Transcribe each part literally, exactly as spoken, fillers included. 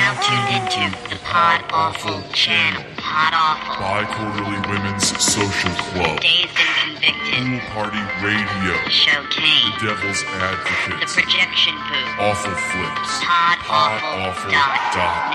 now tuned into the Pod Awful channel. Pod Awful. Bi-Quarterly Women's Social Club. Dazed and Convicted. Pool Party Radio. Showcase. The Devil's Advocate. The Projection Booth. Awful Flicks. Pod Awful dot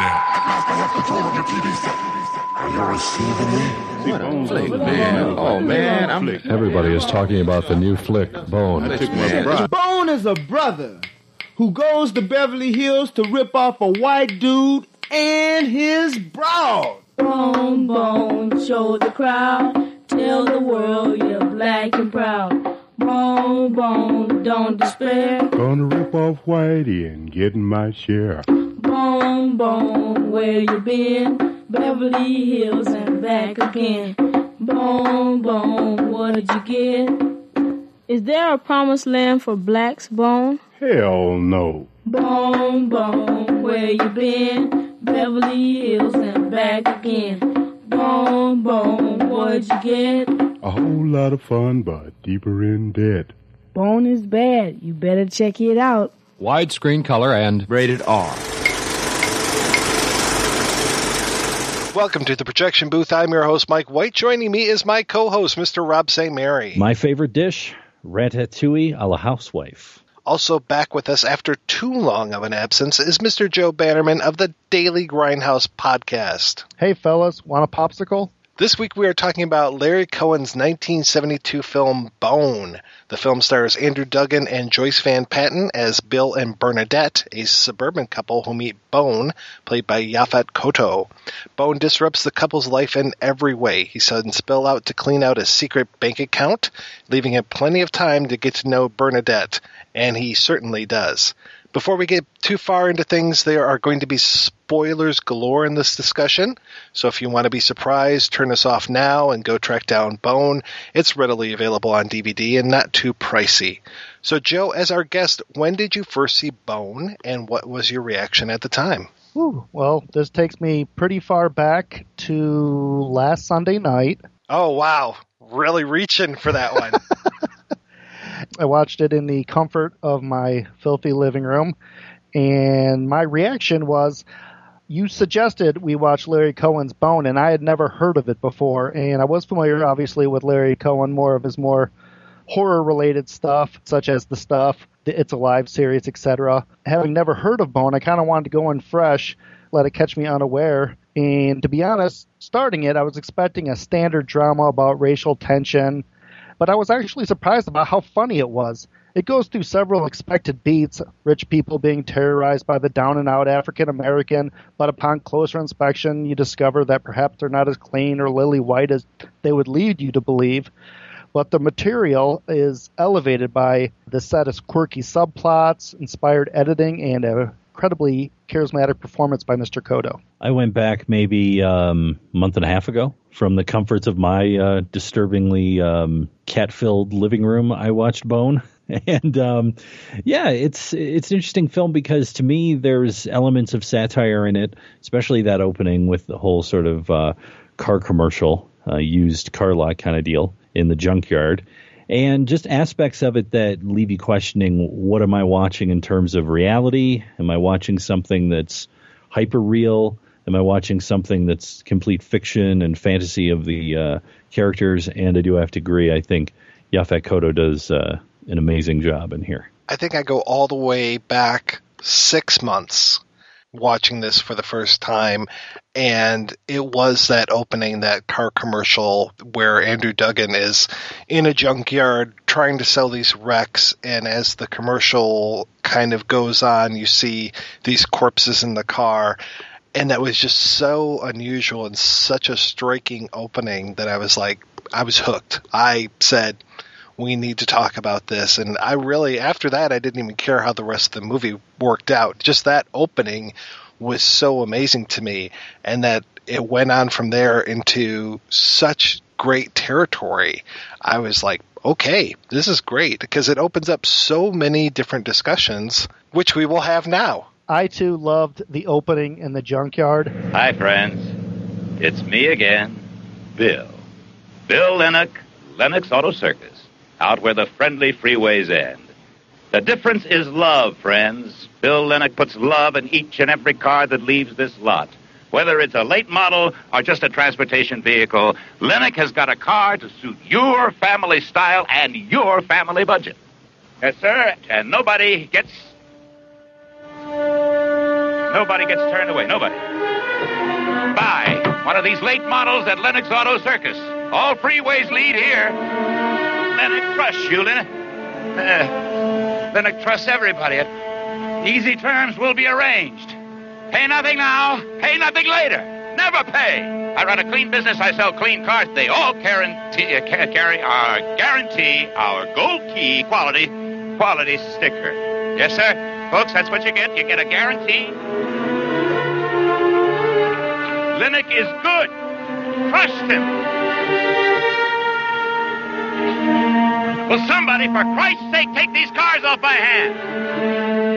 net. Are you receiving me? What a flick, man. Oh, man. I'm... Everybody is talking about the new flick, Bone. Bone is a brother who goes to Beverly Hills to rip off a white dude and his broad. Bone, bone, show the crowd. Tell the world you're black and proud. Bone, bone, don't despair. Gonna rip off Whitey and get my share. Bone, bone, where you been? Beverly Hills and back again. Bone, bone, what'd you get? Is there a promised land for blacks, Bone? Hell no. Bone, bone, where you been? Beverly Hills and back again. Bone, bone, what'd you get? A whole lot of fun, but deeper in debt. Bone is bad. You better check it out. Widescreen color and Rated R. Welcome to the Projection Booth. I'm your host, Mike White. Joining me is my co-host, Mister Rob Saint Mary. My favorite dish, ratatouille a la housewife. Also back with us after too long of an absence is Mister Joe Bannerman of the Daily Grindhouse podcast. Hey, fellas, want a popsicle? This week we are talking about Larry Cohen's nineteen seventy-two film Bone. The film stars Andrew Duggan and Joyce Van Patten as Bill and Bernadette, a suburban couple who meet Bone, played by Yaphet Kotto. Bone disrupts the couple's life in every way. He sends Bill out to clean out a secret bank account, leaving him plenty of time to get to know Bernadette, and he certainly does. Before we get too far into things, there are going to be spoilers galore in this discussion. So if you want to be surprised, turn us off now and go track down Bone. It's readily available on D V D and not too pricey. So Joe, as our guest, when did you first see Bone and what was your reaction at the time? Ooh, well, this takes me pretty far back to last Sunday night. Oh, wow. Really reaching for that one. I watched it in the comfort of my filthy living room, and my reaction was, you suggested we watch Larry Cohen's Bone, and I had never heard of it before, and I was familiar, obviously, with Larry Cohen, more of his more horror-related stuff, such as The Stuff, the It's Alive series, et cetera. Having never heard of Bone, I kind of wanted to go in fresh, let it catch me unaware, and to be honest, starting it, I was expecting a standard drama about racial tension, but I was actually surprised about how funny it was. It goes through several expected beats, rich people being terrorized by the down-and-out African-American, but upon closer inspection, you discover that perhaps they're not as clean or lily-white as they would lead you to believe. But the material is elevated by the set of quirky subplots, inspired editing, and a incredibly charismatic performance by Mister Kotto. I went back maybe um, a month and a half ago from the comforts of my uh, disturbingly um, cat-filled living room. I watched Bone. And um, yeah, it's it's an interesting film because to me there's elements of satire in it, especially that opening with the whole sort of uh, car commercial, uh, used car lot kind of deal in the junkyard. And just aspects of it that leave you questioning, what am I watching in terms of reality? Am I watching something that's hyper-real? Am I watching something that's complete fiction and fantasy of the uh, characters? And I do have to agree, I think Yaphet Kotto does uh, an amazing job in here. I think I go all the way back six months watching this for the first time, and it was that opening, that car commercial where Andrew Duggan is in a junkyard trying to sell these wrecks, and as the commercial kind of goes on, you see these corpses in the car, and that was just so unusual and such a striking opening that I was like, I was hooked. I said, we need to talk about this. And I really, after that, I didn't even care how the rest of the movie worked out. Just that opening was so amazing to me, and that it went on from there into such great territory. I was like, okay, this is great, because it opens up so many different discussions, which we will have now. I, too, loved the opening in the junkyard. Hi, friends. It's me again, Bill. Bill Lennox, Lennox Auto Circus, out where the friendly freeways end. The difference is love, friends. Bill Lennox puts love in each and every car that leaves this lot. Whether it's a late model or just a transportation vehicle, Lennox has got a car to suit your family style and your family budget. Yes, sir, and nobody gets... Nobody gets turned away, nobody. Buy one of these late models at Lennox Auto Circus. All freeways lead here. Lennox trusts you, Lennox. Uh, Lennox trusts everybody. Easy terms will be arranged. Pay nothing now, pay nothing later. Never pay. I run a clean business, I sell clean cars. They all guarantee, uh, carry our guarantee, our gold key quality, quality sticker. Yes, sir. Folks, that's what you get. You get a guarantee. Lennox is good. Trust him. Will somebody, for Christ's sake, take these cars off my hands?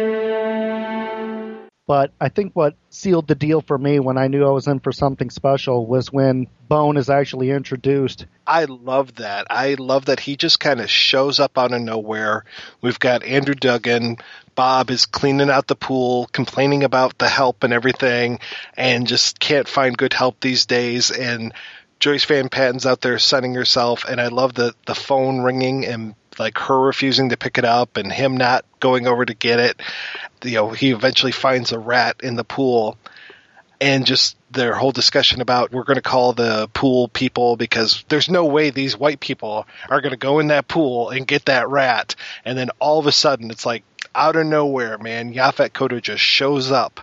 But I think what sealed the deal for me when I knew I was in for something special was when Bone is actually introduced. I love that. I love that he just kind of shows up out of nowhere. We've got Andrew Duggan. Bob is cleaning out the pool, complaining about the help and everything, and just can't find good help these days. And Joyce Van Patten's out there sunning herself, and I love the, the phone ringing and like her refusing to pick it up and him not going over to get it. You know, he eventually finds a rat in the pool, and just their whole discussion about we're going to call the pool people because there's no way these white people are going to go in that pool and get that rat. And then all of a sudden it's like out of nowhere, man, Yaphet Kotto just shows up.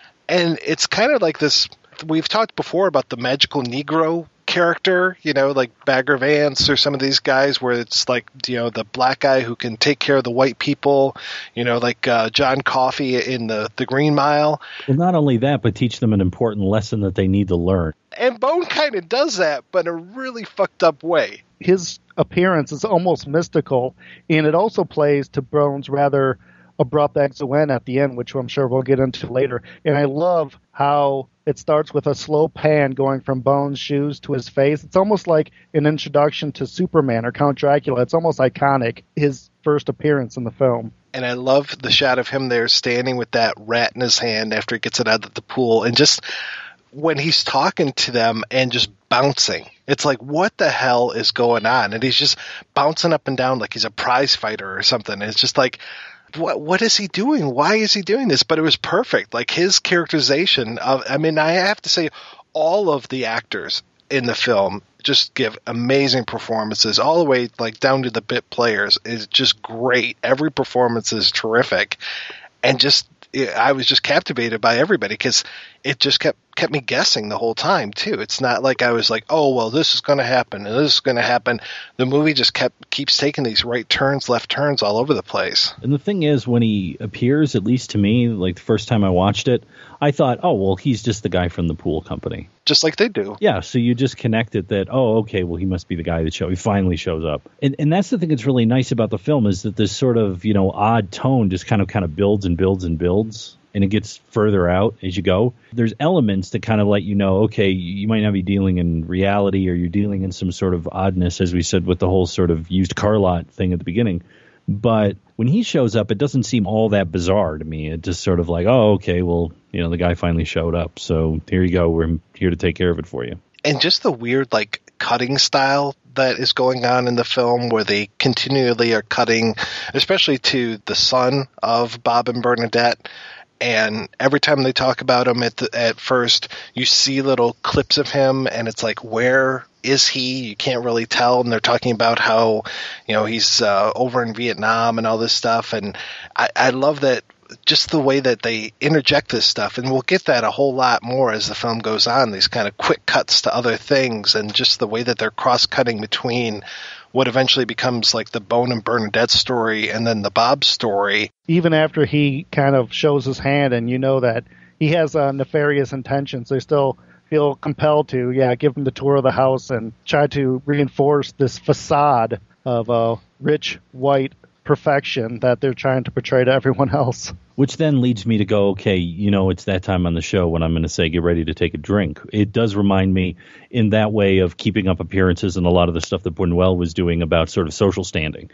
And it's kind of like this, we've talked before about the magical Negro character, you know, like Bagger Vance or some of these guys where it's like, you know, the black guy who can take care of the white people, you know, like uh, John Coffey in the, the Green Mile. Well, not only that, but teach them an important lesson that they need to learn. And Bone kind of does that, but in a really fucked up way. His appearance is almost mystical, and it also plays to Bone's rather abrupt exit at the end, which I'm sure we'll get into later. And I love how it starts with a slow pan going from Bone's shoes to his face. It's almost like an introduction to Superman or Count Dracula. It's almost iconic, his first appearance in the film. And I love the shot of him there standing with that rat in his hand after he gets it out of the pool. And just when he's talking to them and just bouncing, it's like, what the hell is going on? And he's just bouncing up and down like he's a prize fighter or something. And it's just like, what what is he doing? Why is he doing this? But it was perfect. Like his characterization of, I mean, I have to say all of the actors in the film just give amazing performances all the way like down to the bit players is just great. Every performance is terrific. And just, I was just captivated by everybody because it just kept kept me guessing the whole time too. It's not like I was like, oh well, this is going to happen and this is going to happen. The movie just kept keeps taking these right turns, left turns all over the place. And the thing is, when he appears, at least to me, like the first time I watched it, I thought, oh well, he's just the guy from the pool company, just like they do. Yeah, so you just connect it that, oh okay, well he must be the guy that show. He finally shows up, and and that's the thing that's really nice about the film is that this sort of you know odd tone just kind of kind of builds and builds and builds. And it gets further out as you go. There's elements that kind of let you know, okay, you might not be dealing in reality or you're dealing in some sort of oddness, as we said, with the whole sort of used car lot thing at the beginning. But when he shows up, it doesn't seem all that bizarre to me. It just sort of like, oh, okay, well, you know, the guy finally showed up. So here you go. We're here to take care of it for you. And just the weird, like, cutting style that is going on in the film where they continually are cutting, especially to the son of Bob and Bernadette. And every time they talk about him at the, at first, you see little clips of him, and it's like, where is he? You can't really tell. And they're talking about how, you know, he's uh, over in Vietnam and all this stuff. And I, I love that, just the way that they interject this stuff. And we'll get that a whole lot more as the film goes on, these kind of quick cuts to other things, and just the way that they're cross-cutting between what eventually becomes like the Bone and Bernadette story and then the Bob story. Even after he kind of shows his hand and you know that he has uh, nefarious intentions, they still feel compelled to, yeah, give him the tour of the house and try to reinforce this facade of uh, rich, white perfection that they're trying to portray to everyone else. Which then leads me to go, okay, you know, it's that time on the show when I'm going to say, get ready to take a drink. It does remind me in that way of keeping up appearances and a lot of the stuff that Buñuel was doing about sort of social standing.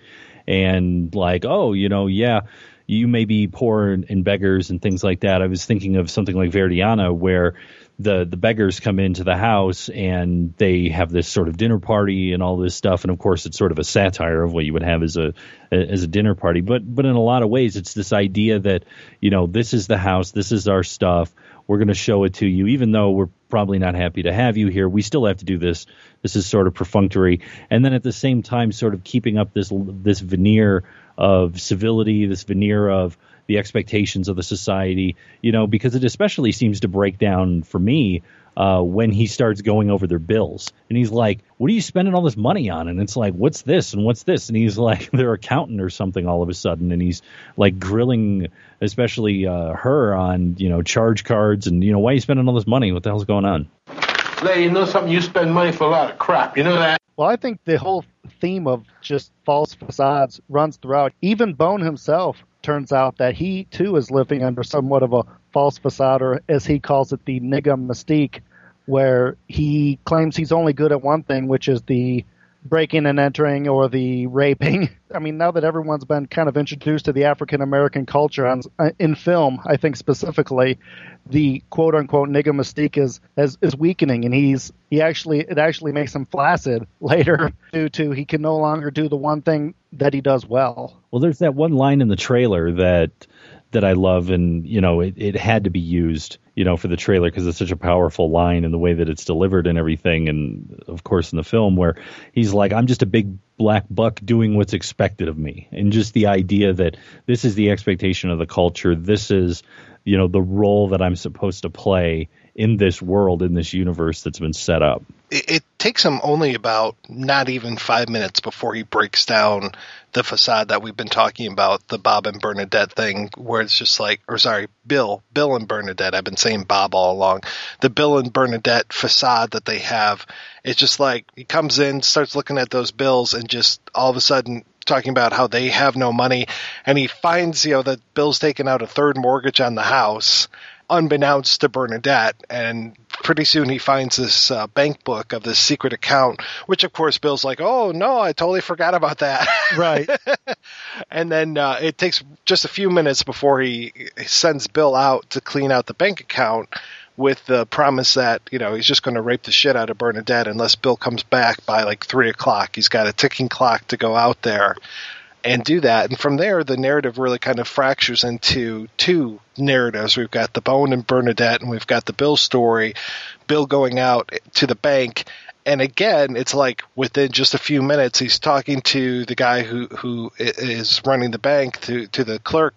and like, oh, you know, yeah, you may be poor and, and beggars and things like that. I was thinking of something like Verdiana, where the the beggars come into the house and they have this sort of dinner party and all this stuff, and of course it's sort of a satire of what you would have as a as a dinner party, but but in a lot of ways it's this idea that, you know, this is the house, this is our stuff, we're going to show it to you, even though we're probably not happy to have you here, we still have to do this. This is sort of perfunctory, and then at the same time sort of keeping up this this veneer of civility, this veneer of the expectations of the society, you know, because it especially seems to break down for me uh, when he starts going over their bills. And he's like, what are you spending all this money on? And it's like, what's this and what's this? And he's like, their accountant or something all of a sudden. And he's like grilling, especially uh, her on, you know, charge cards and, you know, why are you spending all this money? What the hell's going on? Lady, you know something? You spend money for a lot of crap. You know that? Well, I think the whole theme of just false facades runs throughout. Even Bone himself turns out that he, too, is living under somewhat of a false facade, or as he calls it, the nigga mystique, where he claims he's only good at one thing, which is the breaking and entering or the raping. I mean, now that everyone's been kind of introduced to the African-American culture on, in film, I think specifically, the quote-unquote nigga mystique is, is is weakening, and he's he actually it actually makes him flaccid later due to he can no longer do the one thing that he does well. Well, there's that one line in the trailer that that I love, and you know it, it had to be used, you know, for the trailer because it's such a powerful line in the way that it's delivered and everything, and of course in the film where he's like, I'm just a big black buck doing what's expected of me, and just the idea that this is the expectation of the culture, this is, you know, the role that I'm supposed to play in this world, in this universe that's been set up. It, it takes him only about not even five minutes before he breaks down the facade that we've been talking about, the Bob and Bernadette thing, where it's just like, or sorry, Bill, Bill and Bernadette. I've been saying Bob all along. The Bill and Bernadette facade that they have, it's just like he comes in, starts looking at those bills, and just all of a sudden talking about how they have no money, and he finds, you know, that Bill's taken out a third mortgage on the house, unbeknownst to Bernadette, and pretty soon he finds this uh, bank book of this secret account, which of course Bill's like, oh no, I totally forgot about that. Right. And then uh, it takes just a few minutes before he sends Bill out to clean out the bank account with the promise that, you know, he's just going to rape the shit out of Bernadette unless Bill comes back by like three o'clock. He's got a ticking clock to go out there and do that. And from there, the narrative really kind of fractures into two narratives. We've got the Bone and Bernadette, and we've got the Bill story, Bill going out to the bank. And again, it's like within just a few minutes, he's talking to the guy who, who is running the bank, to, to the clerk.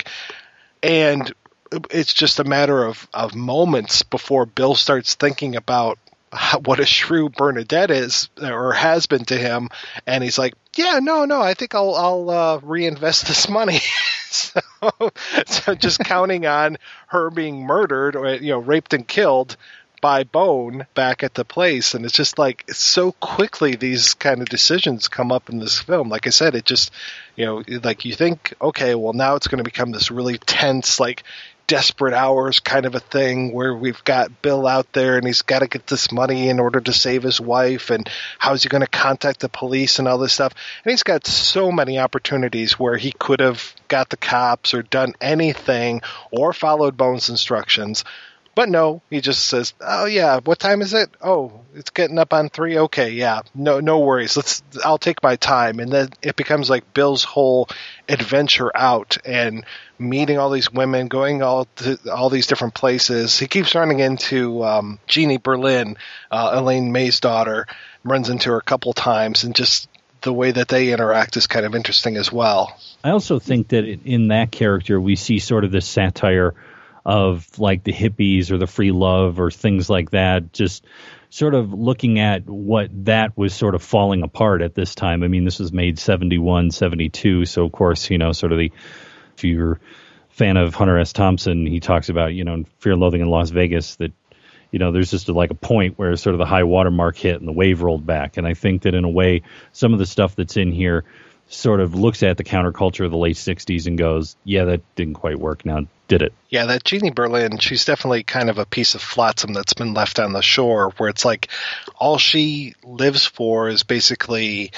And it's just a matter of, of moments before Bill starts thinking about how, what a shrew Bernadette is or has been to him. And he's like, yeah, no, no, I think I'll, I'll uh, reinvest this money. so, so just counting on her being murdered or, you know, raped and killed by Bone back at the place. And it's just like, so quickly these kind of decisions come up in this film. Like I said, it just, you know, like you think, okay, well now it's going to become this really tense, like desperate hours kind of a thing where we've got Bill out there and he's got to get this money in order to save his wife, and how's he going to contact the police and all this stuff. And he's got so many opportunities where he could have got the cops or done anything or followed Bone's instructions. But no, he just says, oh yeah, what time is it? Oh, it's getting up on three. Okay, yeah, no no worries. Let's I'll take my time. And then it becomes like Bill's whole adventure out and meeting all these women, going all to all these different places. He keeps running into um, Jeannie Berlin, uh, Elaine May's daughter, runs into her a couple times, and just the way that they interact is kind of interesting as well. I also think that in that character we see sort of this satire of like the hippies or the free love or things like that, just sort of looking at what that was sort of falling apart at this time. I mean, this was made seventy-one, seventy-two. So of course, you know, sort of the, if you're a fan of Hunter S. Thompson, he talks about, you know, in Fear and Loathing in Las Vegas that, you know, there's just a, like a point where sort of the high watermark hit and the wave rolled back. And I think that in a way, some of the stuff that's in here sort of looks at the counterculture of the late sixties and goes, yeah, that didn't quite work now, did it? Yeah, that Jeannie Berlin, she's definitely kind of a piece of flotsam that's been left on the shore, where it's like all she lives for is basically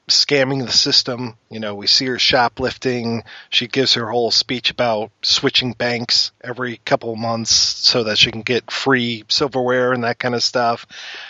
scamming the system. You know, we see her shoplifting. She gives her whole speech about switching banks every couple of months so that she can get free silverware and that kind of stuff.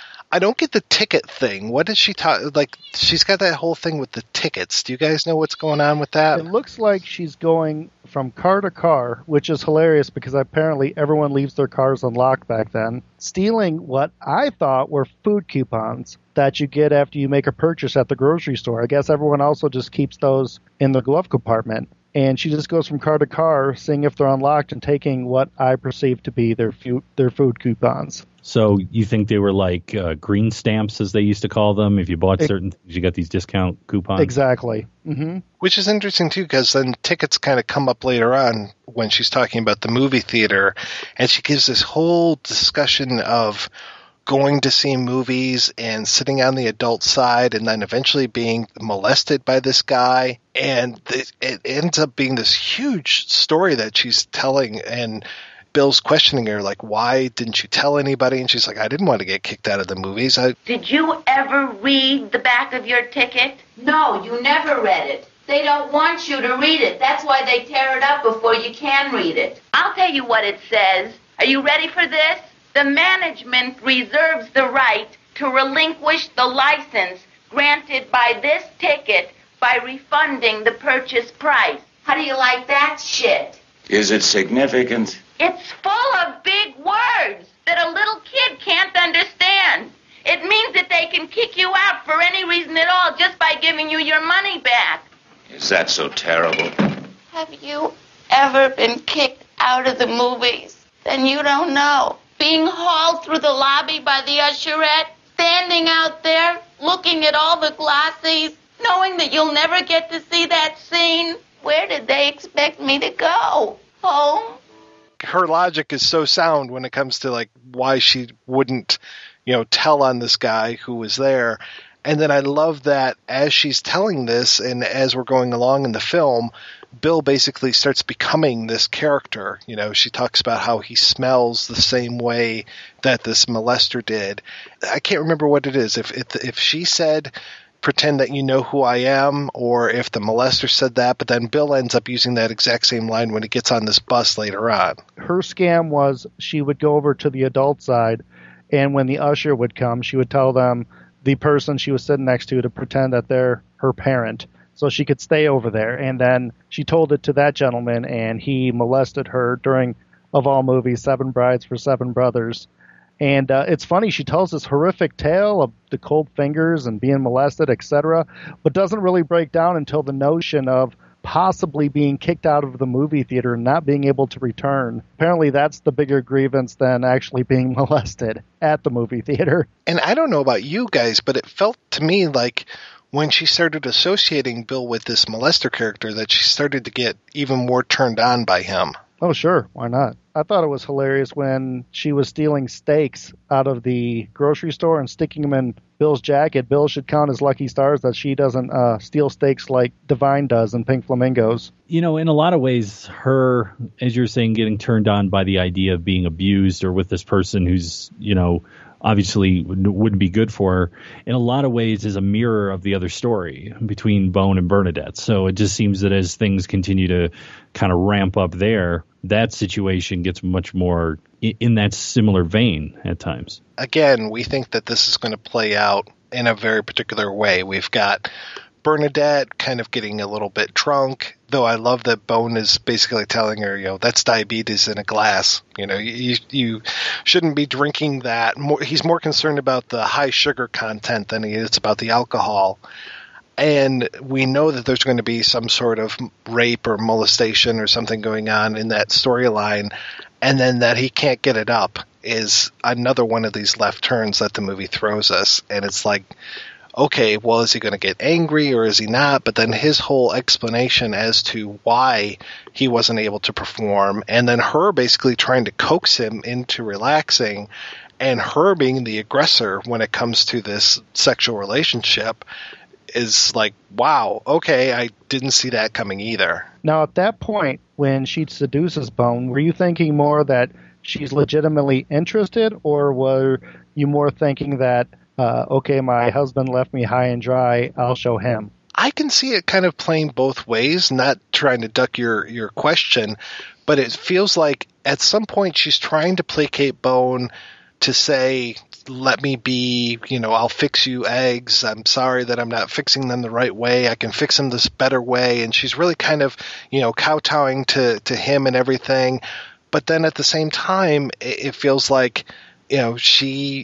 I don't get the ticket thing. What did she talk? Like, she's got that whole thing with the tickets. Do you guys know what's going on with that? It looks like she's going from car to car, which is hilarious because apparently everyone leaves their cars unlocked back then, stealing what I thought were food coupons that you get after you make a purchase at the grocery store. I guess everyone also just keeps those in the glove compartment. And she just goes from car to car, seeing if they're unlocked and taking what I perceive to be their fu- their food coupons. So you think they were like uh, green stamps, as they used to call them? If you bought certain things, you got these discount coupons? Exactly. Mm-hmm. Which is interesting, too, because then tickets kind of come up later on when she's talking about the movie theater. And she gives this whole discussion of going to see movies and sitting on the adult side and then eventually being molested by this guy. And it, it ends up being this huge story that she's telling, and Bill's questioning her, like, why didn't you tell anybody? And she's like, I didn't want to get kicked out of the movies. I... Did you ever read the back of your ticket? No, you never read it. They don't want you to read it. That's why they tear it up before you can read it. I'll tell you what it says. Are you ready for this? The management reserves the right to relinquish the license granted by this ticket by refunding the purchase price. How do you like that shit? Is it significant? It's full of big words that a little kid can't understand. It means that they can kick you out for any reason at all just by giving you your money back. Is that so terrible? Have you ever been kicked out of the movies? Then you don't know. Being hauled through the lobby by the usherette, standing out there, looking at all the glossies, knowing that you'll never get to see that scene. Where did they expect me to go? Home? Her logic is so sound when it comes to, like, why she wouldn't, you know, tell on this guy who was there. And then I love that as she's telling this and as we're going along in the film, Bill basically starts becoming this character. You know, she talks about how he smells the same way that this molester did. I can't remember what it is. If if, if she said, pretend that you know who I am, or if the molester said that, but then Bill ends up using that exact same line when he gets on this bus later on. Her scam was she would go over to the adult side, and when the usher would come, she would tell them, the person she was sitting next to, to pretend that they're her parent so she could stay over there. And then she told it to that gentleman, and he molested her during, of all movies, Seven Brides for Seven Brothers. And uh, it's funny, she tells this horrific tale of the cold fingers and being molested, et cetera, but doesn't really break down until the notion of possibly being kicked out of the movie theater and not being able to return. Apparently that's the bigger grievance than actually being molested at the movie theater. And I don't know about you guys, but it felt to me like when she started associating Bill with this molester character that she started to get even more turned on by him. Oh, sure. Why not? I thought it was hilarious when she was stealing steaks out of the grocery store and sticking them in Bill's jacket. Bill should count as lucky stars that she doesn't uh, steal steaks like Divine does in Pink Flamingos. You know, in a lot of ways, her, as you're saying, getting turned on by the idea of being abused or with this person who's, you know, obviously wouldn't be good for her, in a lot of ways is a mirror of the other story between Bone and Bernadette. So it just seems that as things continue to kind of ramp up there, that situation gets much more in that similar vein at times. Again, we think that this is going to play out in a very particular way. We've got Bernadette kind of getting a little bit drunk, though I love that Bone is basically telling her, you know, that's diabetes in a glass. You know, you you shouldn't be drinking that. More, he's more concerned about the high sugar content than he is about the alcohol. And we know that there's going to be some sort of rape or molestation or something going on in that storyline, and then that he can't get it up is another one of these left turns that the movie throws us. And it's like, okay, well, is he going to get angry or is he not? But then his whole explanation as to why he wasn't able to perform, and then her basically trying to coax him into relaxing, and her being the aggressor when it comes to this sexual relationship is like, wow, okay, I didn't see that coming either. Now, at that point, when she seduces Bone, were you thinking more that she's legitimately interested, or were you more thinking that uh, okay, my husband left me high and dry, I'll show him. I can see it kind of playing both ways, not trying to duck your, your question, but it feels like at some point she's trying to placate Bone to say, let me be, you know, I'll fix you eggs. I'm sorry that I'm not fixing them the right way. I can fix them this better way. And she's really kind of, you know, kowtowing to, to him and everything. But then at the same time, it, it feels like, you know, she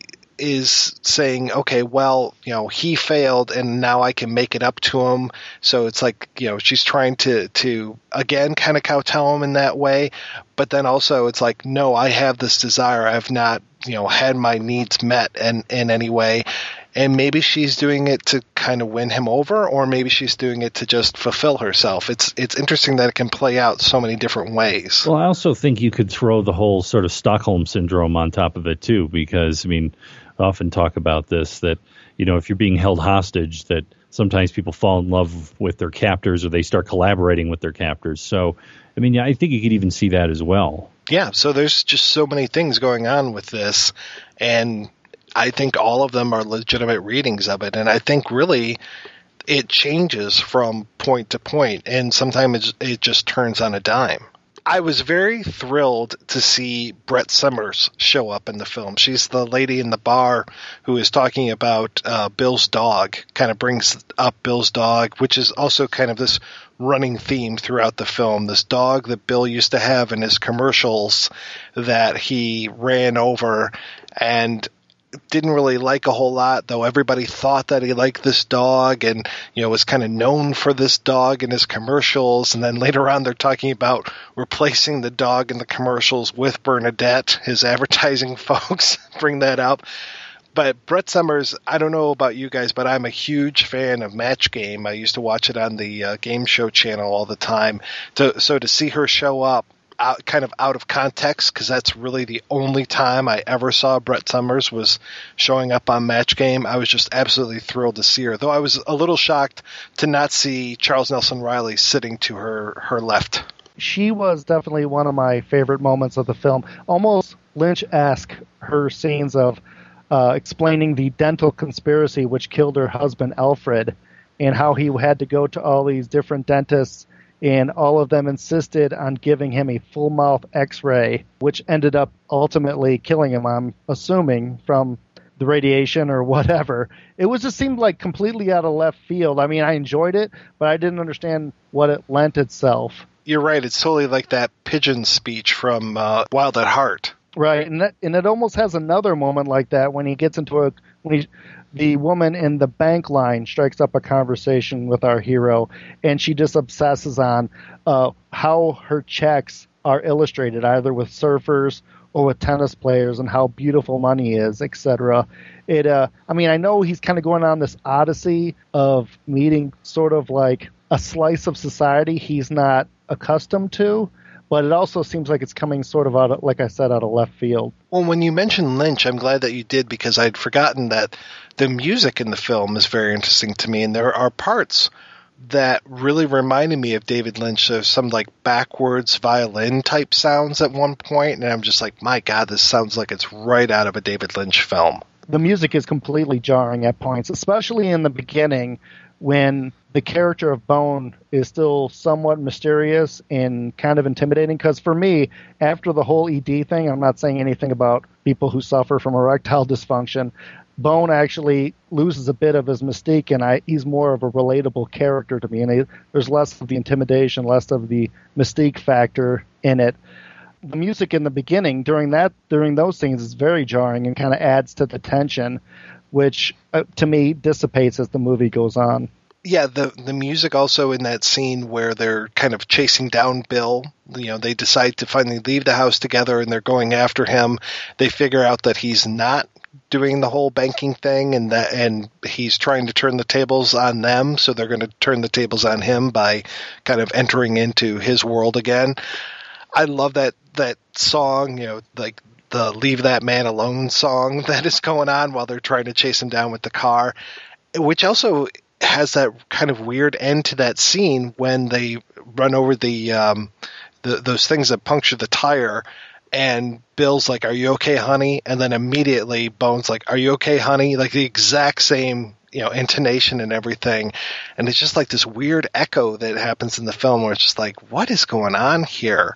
is saying, okay, well, you know, he failed and now I can make it up to him. So it's like, you know, she's trying to, to again, kind of kowtow him in that way. But then also it's like, no, I have this desire. I've not, you know, had my needs met in, in any way. And maybe she's doing it to kind of win him over, or maybe she's doing it to just fulfill herself. It's it's interesting that it can play out so many different ways. Well, I also think you could throw the whole sort of Stockholm syndrome on top of it, too, because, I mean, I often talk about this, that, you know, if you're being held hostage, that sometimes people fall in love with their captors or they start collaborating with their captors. So, I mean, I think you could even see that as well. Yeah, so there's just so many things going on with this, and I think all of them are legitimate readings of it, and I think really it changes from point to point, and sometimes it just turns on a dime. I was very thrilled to see Brett Summers show up in the film. She's the lady in the bar who is talking about uh, Bill's dog, kind of brings up Bill's dog, which is also kind of this running theme throughout the film. This dog that Bill used to have in his commercials that he ran over and didn't really like a whole lot, though everybody thought that he liked this dog and, you know, was kind of known for this dog in his commercials. And then later on they're talking about replacing the dog in the commercials with Bernadette. His advertising folks bring that up. But Brett Summers, I don't know about you guys, but I'm a huge fan of Match Game. I used to watch it on the uh, game show channel all the time. To, so to see her show up out, kind of out of context, because that's really the only time I ever saw Brett Summers was showing up on Match Game, I was just absolutely thrilled to see her. Though I was a little shocked to not see Charles Nelson Reilly sitting to her, her left. She was definitely one of my favorite moments of the film. Almost Lynch-esque, her scenes of Uh, explaining the dental conspiracy which killed her husband Alfred, and how he had to go to all these different dentists, and all of them insisted on giving him a full mouth x-ray, which ended up ultimately killing him, I'm assuming, from the radiation or whatever. It was just seemed like completely out of left field. I mean, I enjoyed it, but I didn't understand what it lent itself. You're right. It's totally like that pigeon speech from uh, Wild at Heart. Right, and that, and it almost has another moment like that when he gets into a when he, the woman in the bank line strikes up a conversation with our hero, and she just obsesses on uh, how her checks are illustrated, either with surfers or with tennis players, and how beautiful money is, et cetera. It, uh, I mean, I know he's kind of going on this odyssey of meeting sort of like a slice of society he's not accustomed to. But it also seems like it's coming sort of out of, like I said, out of left field. Well, when you mentioned Lynch, I'm glad that you did, because I'd forgotten that the music in the film is very interesting to me. And there are parts that really reminded me of David Lynch. There's some like backwards violin type sounds at one point, and I'm just like, my God, this sounds like it's right out of a David Lynch film. The music is completely jarring at points, especially in the beginning when the character of Bone is still somewhat mysterious and kind of intimidating. Because for me, after the whole E D thing, I'm not saying anything about people who suffer from erectile dysfunction, Bone actually loses a bit of his mystique, and I, he's more of a relatable character to me. And I, there's less of the intimidation, less of the mystique factor in it. The music in the beginning, during that, during those scenes, is very jarring and kind of adds to the tension, which uh, to me dissipates as the movie goes on. Yeah, the the music also in that scene where they're kind of chasing down Bill. You know, they decide to finally leave the house together and they're going after him. They figure out that he's not doing the whole banking thing, and that and he's trying to turn the tables on them, so they're going to turn the tables on him by kind of entering into his world again. I love that that song, you know, like the Leave That Man Alone song that is going on while they're trying to chase him down with the car, which also has that kind of weird end to that scene when they run over the, um, the those things that puncture the tire, and Bill's like, "Are you okay, honey?" And then immediately Bone's like, "Are you okay, honey?" Like the exact same, you know, intonation and everything. And it's just like this weird echo that happens in the film where it's just like, what is going on here?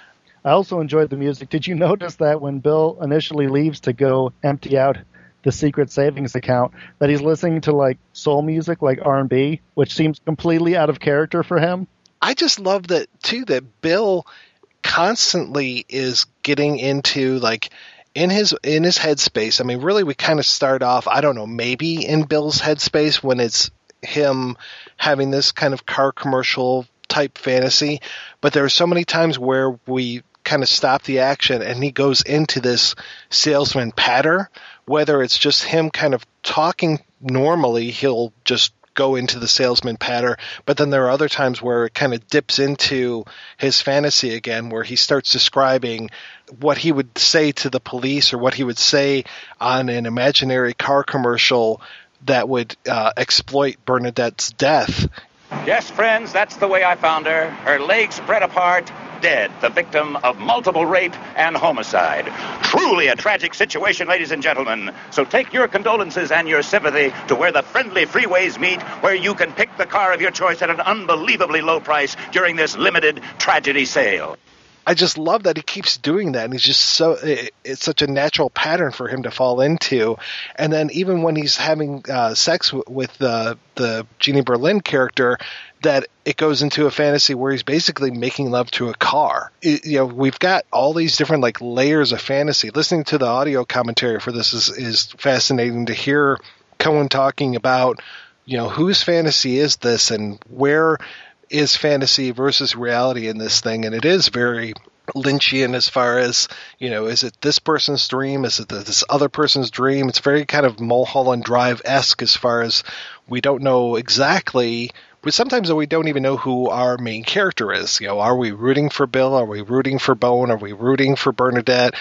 I also enjoyed the music. Did you notice that when Bill initially leaves to go empty out the secret savings account, that he's listening to like soul music, like R and B, which seems completely out of character for him? I just love that too, that Bill constantly is getting into like in his in his headspace. I mean, really, we kind of start off, I don't know, maybe in Bill's headspace when it's him having this kind of car commercial type fantasy, but there are so many times where we kind of stop the action and he goes into this salesman patter, whether it's just him kind of talking normally, he'll just go into the salesman patter, but then there are other times where it kind of dips into his fantasy again, where he starts describing what he would say to the police or what he would say on an imaginary car commercial that would uh, exploit Bernadette's death. Yes, friends, that's the way I found her. Her legs spread apart, dead, the victim of multiple rape and homicide. Truly a tragic situation, ladies and gentlemen. So take your condolences and your sympathy to where the friendly freeways meet, where you can pick the car of your choice at an unbelievably low price during this limited tragedy sale. I just love that he keeps doing that, and he's just so it, it's such a natural pattern for him to fall into. And then even when he's having uh, sex w- with uh, the Jeannie Berlin character, that it goes into a fantasy where he's basically making love to a car. It, you know, we've got all these different like layers of fantasy. Listening to the audio commentary for this is, is fascinating to hear Coen talking about, you know, whose fantasy is this and where is fantasy versus reality in this thing. And it is very Lynchian as far as, you know, is it this person's dream? Is it this other person's dream? It's very kind of Mulholland Drive-esque as far as we don't know exactly, but sometimes we don't even know who our main character is. You know, are we rooting for Bill? Are we rooting for Bone? Are we rooting for Bernadette?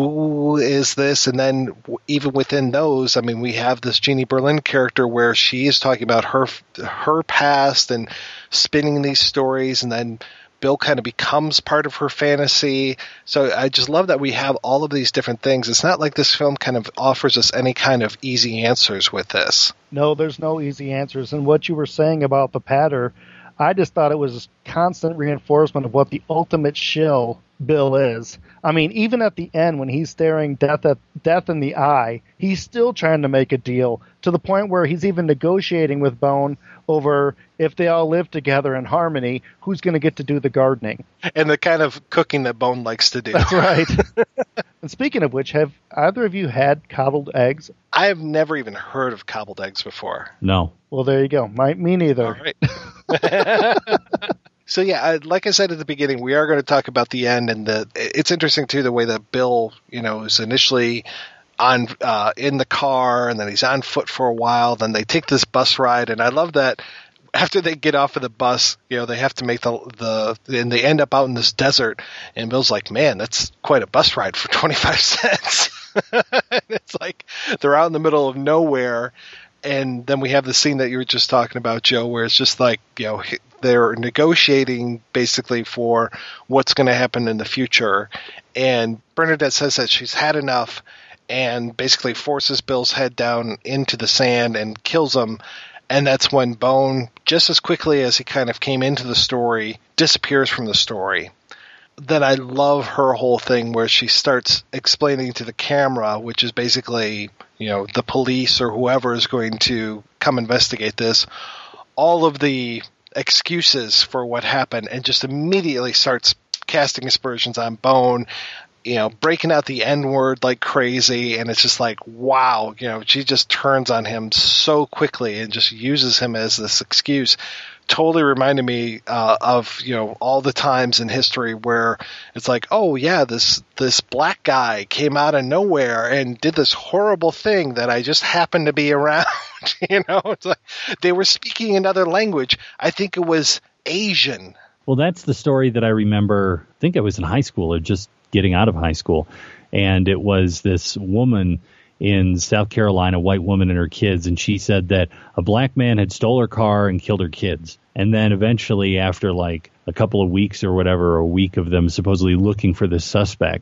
Who is this? And then even within those, I mean, we have this Jeannie Berlin character where she is talking about her her past and spinning these stories, and then Bill kind of becomes part of her fantasy. So I just love that we have all of these different things. It's not like this film kind of offers us any kind of easy answers with this. No, there's no easy answers. And what you were saying about the patter, I just thought it was constant reinforcement of what the ultimate shill Bill is. I mean, even at the end when he's staring death at death in the eye, he's still trying to make a deal, to the point where he's even negotiating with Bone over if they all live together in harmony, who's going to get to do the gardening. And the kind of cooking that Bone likes to do. That's right. And speaking of which, have either of you had cobbled eggs? I have never even heard of cobbled eggs before. No. Well, there you go. My, me neither. All right. So yeah, I, like I said at the beginning, we are going to talk about the end, and the it's interesting too the way that Bill, you know, is initially on uh, in the car, and then he's on foot for a while. Then they take this bus ride, and I love that after they get off of the bus, you know, they have to make the the and they end up out in this desert, and Bill's like, "Man, that's quite a bus ride for twenty-five cents." And it's like they're out in the middle of nowhere. And then we have the scene that you were just talking about, Joe, where it's just like, you know, they're negotiating basically for what's going to happen in the future. And Bernadette says that she's had enough and basically forces Bill's head down into the sand and kills him. And that's when Bone, just as quickly as he kind of came into the story, disappears from the story. Then I love her whole thing where she starts explaining to the camera, which is basically, you know, the police or whoever is going to come investigate this, all of the excuses for what happened, and just immediately starts casting aspersions on Bone, you know, breaking out the N-word like crazy. And it's just like, wow, you know, she just turns on him so quickly and just uses him as this excuse. Totally reminded me uh, of, you know, all the times in history where it's like, oh yeah, this this black guy came out of nowhere and did this horrible thing that I just happened to be around. You know, it's like they were speaking another language. I think it was Asian. Well, that's the story that I remember. I think I was in high school or just getting out of high school, and it was this woman in South Carolina, white woman and her kids, and she said that a black man had stole her car and killed her kids. And then eventually, after like a couple of weeks or whatever, a week of them supposedly looking for this suspect,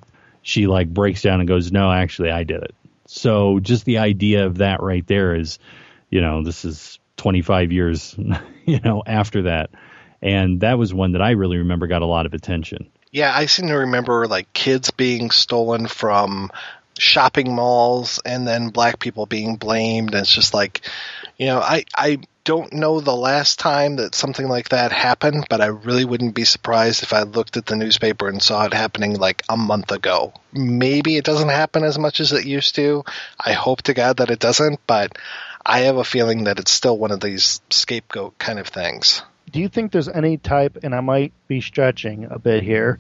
she like breaks down and goes, no, actually, I did it. So just the idea of that right there is, you know, this is twenty-five years, you know, after that. And that was one that I really remember got a lot of attention. Yeah, I seem to remember like kids being stolen from shopping malls and then black people being blamed. And it's just like, you know, I, I don't know the last time that something like that happened, but I really wouldn't be surprised if I looked at the newspaper and saw it happening like a month ago. Maybe it doesn't happen as much as it used to. I hope to God that it doesn't, but I have a feeling that it's still one of these scapegoat kind of things. Do you think there's any type, and I might be stretching a bit here,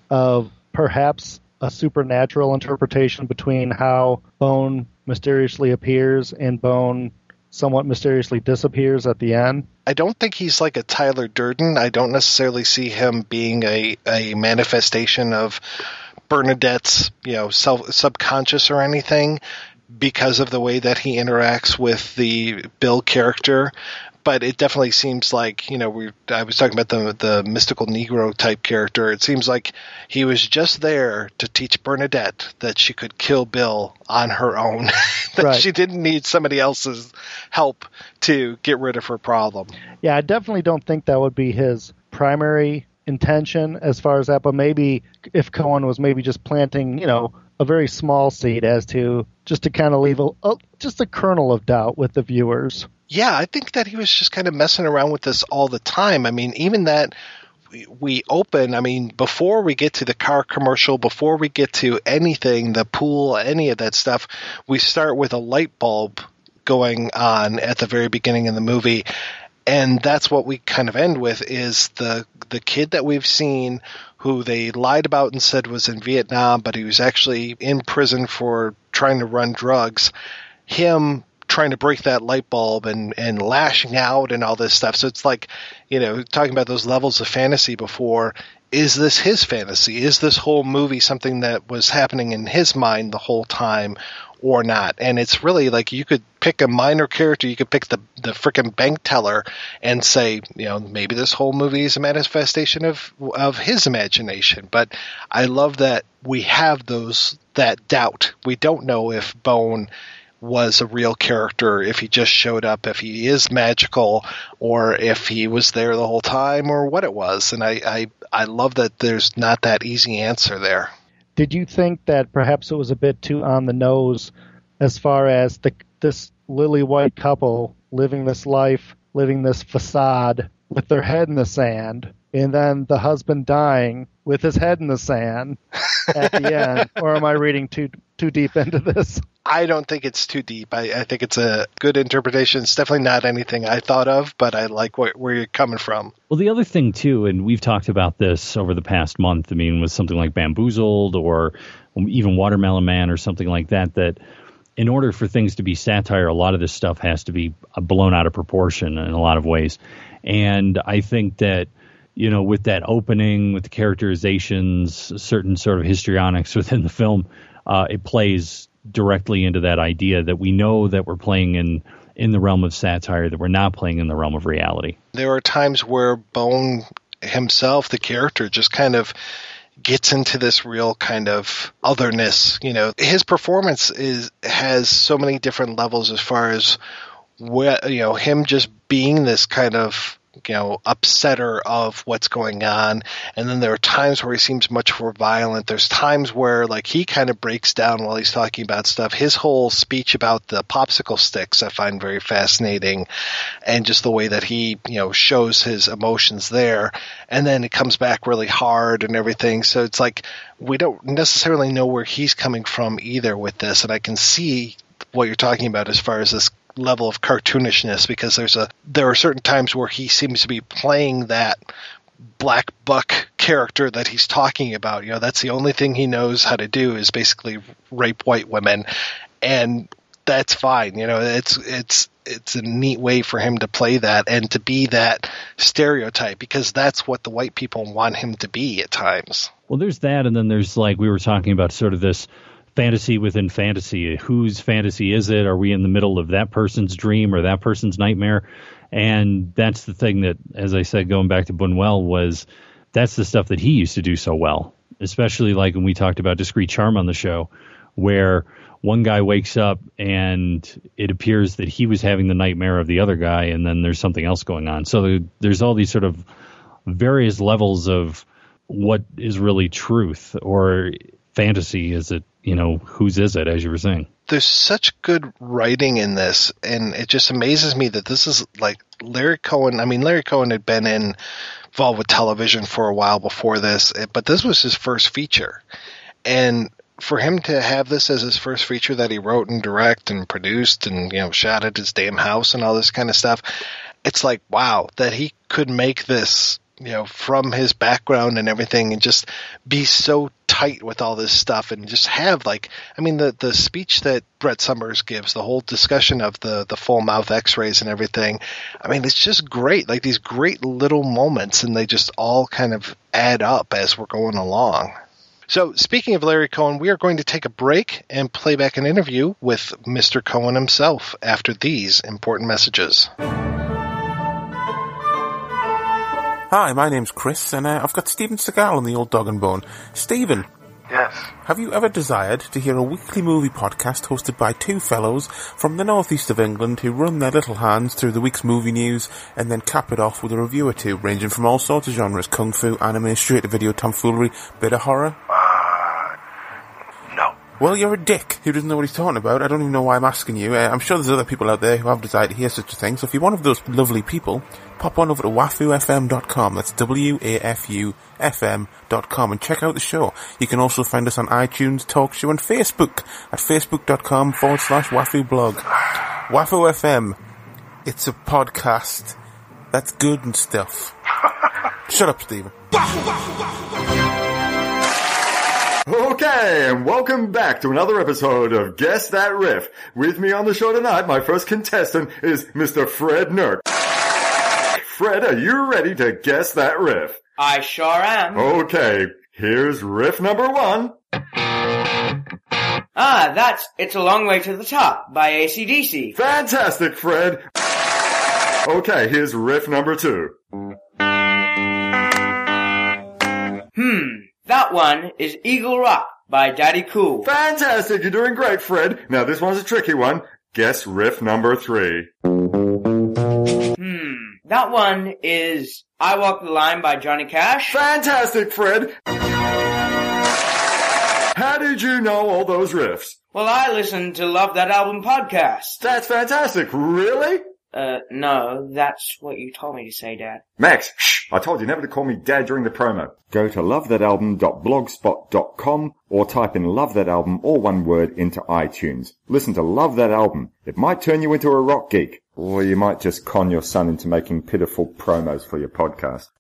of perhaps a supernatural interpretation between how Bone mysteriously appears and Bone somewhat mysteriously disappears at the end? I don't think he's like a Tyler Durden. I don't necessarily see him being a, a manifestation of Bernadette's, you know, self subconscious or anything because of the way that he interacts with the Bill character. But it definitely seems like, you know, we I was talking about the the mystical Negro type character. It seems like he was just there to teach Bernadette that she could kill Bill on her own, that right. She didn't need somebody else's help to get rid of her problem. Yeah, I definitely don't think that would be his primary intention as far as that, but maybe if Coen was maybe just planting, you know, a very small seed as to just to kind of leave a, a just a kernel of doubt with the viewers. Yeah, I think that he was just kind of messing around with this all the time. I mean, even that we, we open, I mean, before we get to the car commercial, before we get to anything, the pool, any of that stuff, we start with a light bulb going on at the very beginning of the movie. And that's what we kind of end with is the the kid that we've seen who they lied about and said was in Vietnam, but he was actually in prison for trying to run drugs. Him trying to break that light bulb and, and lashing out and all this stuff. So it's like, you know, talking about those levels of fantasy before, is this his fantasy? Is this whole movie something that was happening in his mind the whole time or not? And it's really like you could pick a minor character, you could pick the, the frickin' bank teller and say, you know, maybe this whole movie is a manifestation of of his imagination. But I love that we have those that doubt. We don't know if Bone was a real character, if he just showed up, if he is magical, or if he was there the whole time, or what it was. And I, I, I love that there's not that easy answer there. Did you think that perhaps it was a bit too on the nose as far as the this lily white couple living this life, living this facade with their head in the sand, and then the husband dying with his head in the sand at the end? Or am I reading too too deep into this? I don't think it's too deep. I, I think it's a good interpretation. It's definitely not anything I thought of, but I like what, where you're coming from. Well, the other thing, too, and we've talked about this over the past month, I mean, with something like Bamboozled or even Watermelon Man or something like that, that in order for things to be satire, a lot of this stuff has to be blown out of proportion in a lot of ways. And I think that, you know, with that opening, with the characterizations, certain sort of histrionics within the film, uh, it plays directly into that idea that we know that we're playing in in the realm of satire, that we're not playing in the realm of reality. There are times where Bone himself, the character, just kind of gets into this real kind of otherness. You know, his performance is has so many different levels as far as what, you know, him just being this kind of, you know, upsetter of what's going on. And then there are times where he seems much more violent. There's times where like he kind of breaks down while he's talking about stuff. His whole speech about the popsicle sticks I find very fascinating, and just the way that he, you know, shows his emotions there. And then it comes back really hard and everything. So it's like we don't necessarily know where he's coming from either with this. And I can see what you're talking about as far as this level of cartoonishness, because there's a there are certain times where he seems to be playing that black buck character that he's talking about. You know, that's the only thing he knows how to do is basically rape white women, and that's fine. You know, it's it's it's a neat way for him to play that and to be that stereotype, because that's what the white people want him to be at times. Well, there's that, and then there's, like we were talking about, sort of this fantasy within fantasy. Whose fantasy is it? Are we in the middle of that person's dream or that person's nightmare? And that's the thing that, as I said, going back to Buñuel, was that's the stuff that he used to do so well. especially like when we talked about Discreet Charm on the show, where one guy wakes up and it appears that he was having the nightmare of the other guy, and then there's something else going on. So there's all these sort of various levels of what is really truth or fantasy. Is it, you know, whose is it, as you were saying? There's such good writing in this, and it just amazes me that this is like Larry Cohen. I mean, Larry Cohen had been in, involved with television for a while before this, but this was his first feature. And for him to have this as his first feature that he wrote and directed and produced and, you know, shot at his damn house and all this kind of stuff, it's like, wow, that he could make this, you know, from his background and everything, and just be so tight with all this stuff, and just have, like, I mean, the the speech that Brett Summers gives, the whole discussion of the the full mouth x-rays and everything, I mean, it's just great, like these great little moments, and they just all kind of add up as we're going along. So speaking of Larry Cohen, we are going to take a break and play back an interview with Mister Cohen himself after these important messages. Hi, my name's Chris, and uh, I've got Steven Seagal on the old dog and bone. Steven. Yes? Have you ever desired to hear a weekly movie podcast hosted by two fellows from the northeast of England who run their little hands through the week's movie news and then cap it off with a review or two, ranging from all sorts of genres: kung fu, anime, straight-to-video tomfoolery, bit of horror? Uh, no. Well, you're a dick who doesn't know what he's talking about. I don't even know why I'm asking you. Uh, I'm sure there's other people out there who have desired to hear such a thing, so if you're one of those lovely people, pop on over to wafu f m dot com. That's W A F U F M dot com, and check out the show. You can also find us on iTunes, TalkShoe, and Facebook at facebook.com forward slash wafu blog. Wafu F M. It's a podcast that's good and stuff. Shut up, Stephen. Okay, and welcome back to another episode of Guess That Riff. With me on the show tonight, my first contestant is Mister Fred Nurk. Fred, are you ready to guess that riff? I sure am. Okay, here's riff number one. Ah, that's It's a Long Way to the Top by A C D C. Fantastic, Fred. Okay, here's riff number two. Hmm, that one is Eagle Rock by Daddy Cool. Fantastic, you're doing great, Fred. Now this one's a tricky one. Guess riff number three. Hmm, that one is I Walk the Line by Johnny Cash. Fantastic, Fred. How did you know all those riffs? Well, I listened to Love That Album podcast. That's fantastic. Really? Uh, no, that's what you told me to say, Dad. Max, shh, I told you never to call me Dad during the promo. Go to love that album dot blogspot dot com or type in Love That Album, all one word, into iTunes. Listen to Love That Album. It might turn you into a rock geek, or you might just con your son into making pitiful promos for your podcast.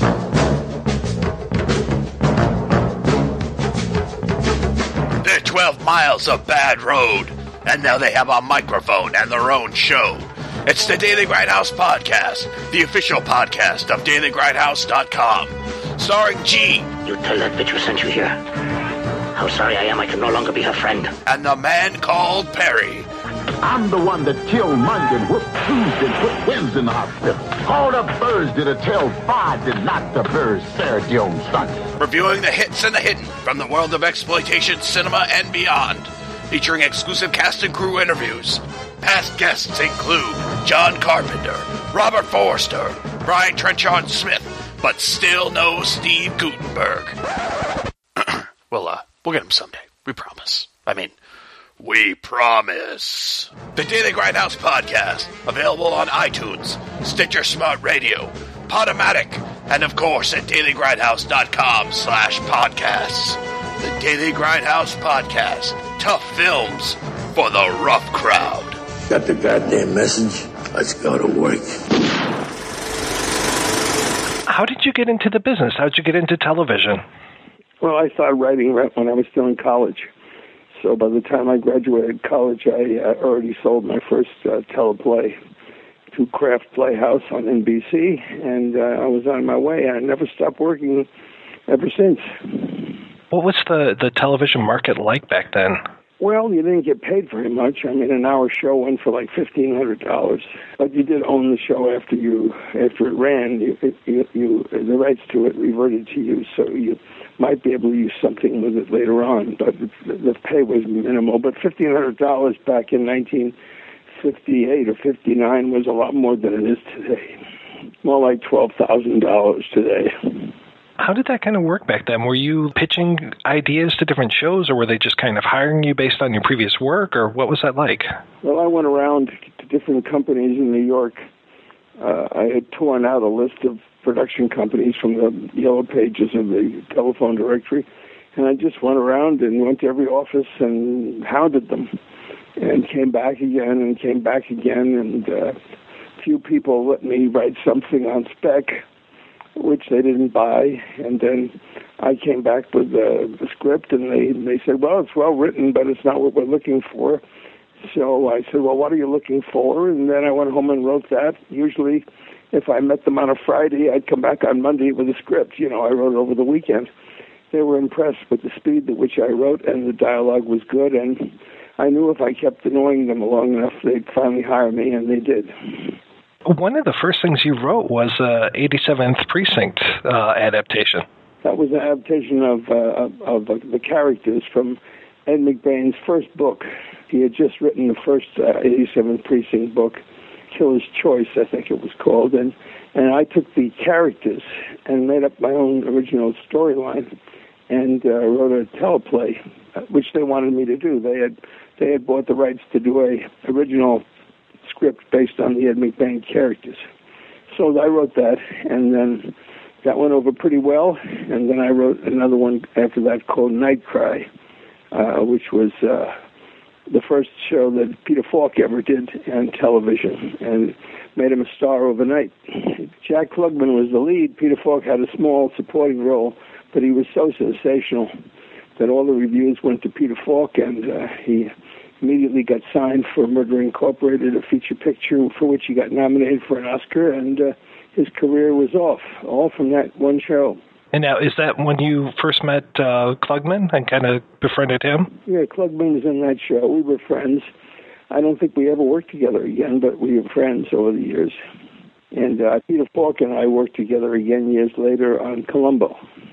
They're twelve miles of bad road, and now they have a microphone and their own show. It's the Daily Grindhouse Podcast, the official podcast of daily grindhouse dot com. Starring G. You tell that bitch who sent you here how sorry I am I can no longer be her friend. And the man called Perry. I'm the one that killed Monday, whooped Tuesday, put Wednesday in the hospital. All the birds did it tell five did not the birds Saturday on Sunday. Reviewing the hits and the hidden from the world of exploitation, cinema, and beyond. Featuring exclusive cast and crew interviews. Past guests include John Carpenter, Robert Forster, Brian Trenchard Smith, but still no Steve Guttenberg. Well, uh, we'll get him someday. We promise. I mean, we promise. The Daily Grindhouse Podcast, available on iTunes, Stitcher Smart Radio, Podomatic, and of course at daily grindhouse dot com slash podcasts. The Daily Grindhouse Podcast. Tough films for the rough crowd. Got the goddamn message? Let's go to work. How did you get into the business? How did you get into television? Well, I started writing right when I was still in college. So by the time I graduated college, I uh, already sold my first uh, teleplay to Kraft Playhouse on N B C, and uh, I was on my way. I never stopped working ever since. What was the, the television market like back then? Well, you didn't get paid very much. I mean, an hour show went for like fifteen hundred dollars, but you did own the show after you after it ran. You, you, you the rights to it reverted to you, so you might be able to use something with it later on. But the, the pay was minimal. But fifteen hundred dollars back in nineteen fifty-eight or fifty-nine was a lot more than it is today. More like twelve thousand dollars today. How did that kind of work back then? Were you pitching ideas to different shows, or were they just kind of hiring you based on your previous work, or what was that like? Well, I went around to different companies in New York. Uh, I had torn out a list of production companies from the yellow pages of the telephone directory, and I just went around and went to every office and hounded them, and came back again and came back again, and uh, a few people let me write something on spec, which they didn't buy, and then I came back with the, the script, and they, they said, well, it's well written, but it's not what we're looking for. So I said, well, what are you looking for? And then I went home and wrote that. Usually, if I met them on a Friday, I'd come back on Monday with a script. You know, I wrote it over the weekend. They were impressed with the speed at which I wrote, and the dialogue was good, and I knew if I kept annoying them long enough, they'd finally hire me, and they did. One of the first things you wrote was uh, eighty-seventh Precinct uh, adaptation. That was an adaptation of, uh, of, of the characters from Ed McBain's first book. He had just written the first uh, eighty-seventh Precinct book, Killer's Choice, I think it was called, and, and I took the characters and made up my own original storyline and uh, wrote a teleplay, which they wanted me to do. They had they had bought the rights to do a original script based on the Ed McBain characters. So I wrote that, and then that went over pretty well, and then I wrote another one after that called Night Cry, uh, which was uh, the first show that Peter Falk ever did on television, and made him a star overnight. Jack Klugman was the lead. Peter Falk had a small supporting role, but he was so sensational that all the reviews went to Peter Falk, and uh, he immediately got signed for Murder Incorporated, a feature picture for which he got nominated for an Oscar, and uh, his career was off, all from that one show. And now, is that when you first met uh, Klugman and kind of befriended him? Yeah, Klugman was in that show. We were friends. I don't think we ever worked together again, but we were friends over the years. And uh, Peter Falk and I worked together again years later on Columbo.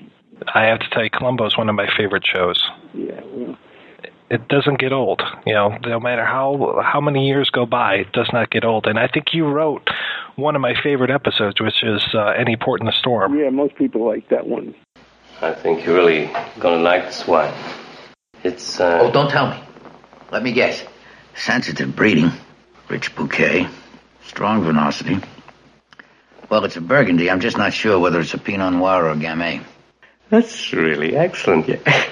I have to tell you, Columbo is one of my favorite shows. Yeah, well, it doesn't get old. You know, no matter how how many years go by, it does not get old. And I think you wrote one of my favorite episodes, which is uh, Any Port in the Storm. Yeah, most people like that one. I think you're really going to like this one. It's, uh... Oh, don't tell me. Let me guess. Sensitive breeding, rich bouquet, strong venosity. Well, it's a Burgundy. I'm just not sure whether it's a Pinot Noir or a Gamay. That's really excellent. Yeah.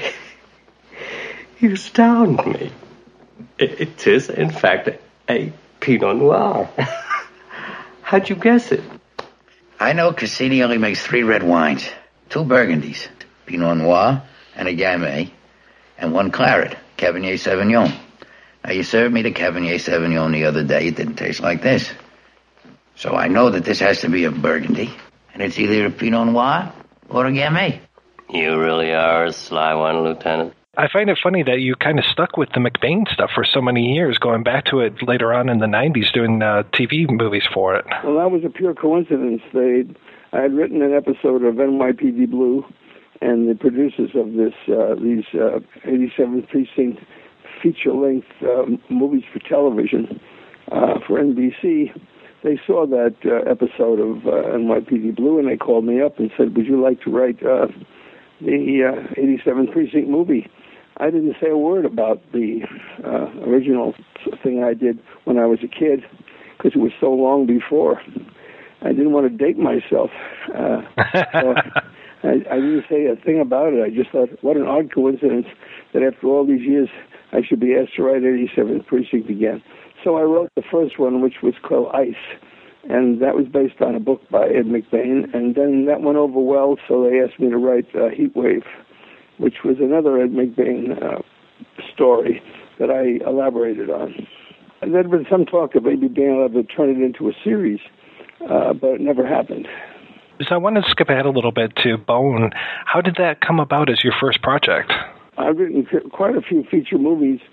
You astound me. It is, in fact, a Pinot Noir. How'd you guess it? I know Cassini only makes three red wines. Two Burgundies, Pinot Noir and a Gamay, and one Claret, Cabernet Sauvignon. Now, you served me the Cabernet Sauvignon the other day. It didn't taste like this. So I know that this has to be a Burgundy, and it's either a Pinot Noir or a Gamay. You really are a sly one, Lieutenant. I find it funny that you kind of stuck with the McBain stuff for so many years, going back to it later on in the nineties, doing uh, T V movies for it. Well, that was a pure coincidence. They, I had written an episode of N Y P D Blue, and the producers of this uh, these uh, eighty-seventh Precinct feature-length uh, movies for television uh, for N B C, they saw that uh, episode of uh, N Y P D Blue, and they called me up and said, would you like to write uh, the uh, eighty-seventh Precinct movie? I didn't say a word about the uh, original thing I did when I was a kid, because it was so long before. I didn't want to date myself. Uh, so I, I didn't say a thing about it. I just thought, what an odd coincidence that after all these years, I should be asked to write eighty-seventh Precinct again. So I wrote the first one, which was called Ice, and that was based on a book by Ed McBain, and then that went over well, so they asked me to write uh, Heat Wave, which was another Ed McBain uh, story that I elaborated on. And there had been some talk of maybe being able to turn it into a series, uh, but it never happened. So I wanted to skip ahead a little bit to Bone. How did that come about as your first project? I've written quite a few feature movies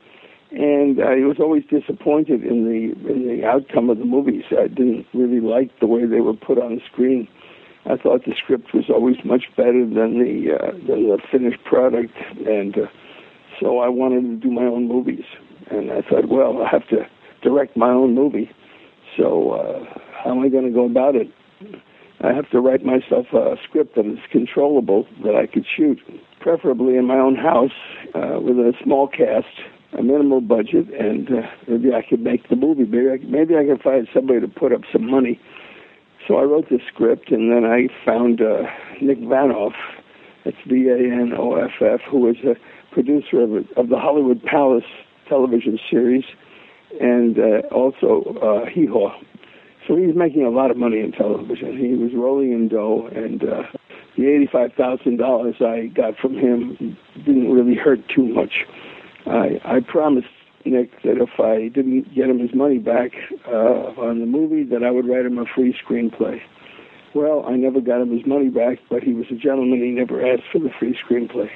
And I was always disappointed in the in the outcome of the movies. I didn't really like the way they were put on the screen. I thought the script was always much better than the uh, than the finished product, and uh, so I wanted to do my own movies. And I thought, well, I have to direct my own movie. So uh, how am I going to go about it? I have to write myself a script that is controllable, that I could shoot, preferably in my own house uh, with a small cast, a minimal budget, and uh, maybe I could make the movie. Maybe I, maybe I could find somebody to put up some money. So I wrote this script, and then I found uh, Nick Vanoff, that's V A N O F F, who was a producer of, of the Hollywood Palace television series, and uh, also uh, Hee Haw. So he's making a lot of money in television. He was rolling in dough, and uh, the eighty-five thousand dollars I got from him didn't really hurt too much. I, I promised Nick that if I didn't get him his money back uh, on the movie, that I would write him a free screenplay. Well, I never got him his money back, but he was a gentleman. He never asked for the free screenplay.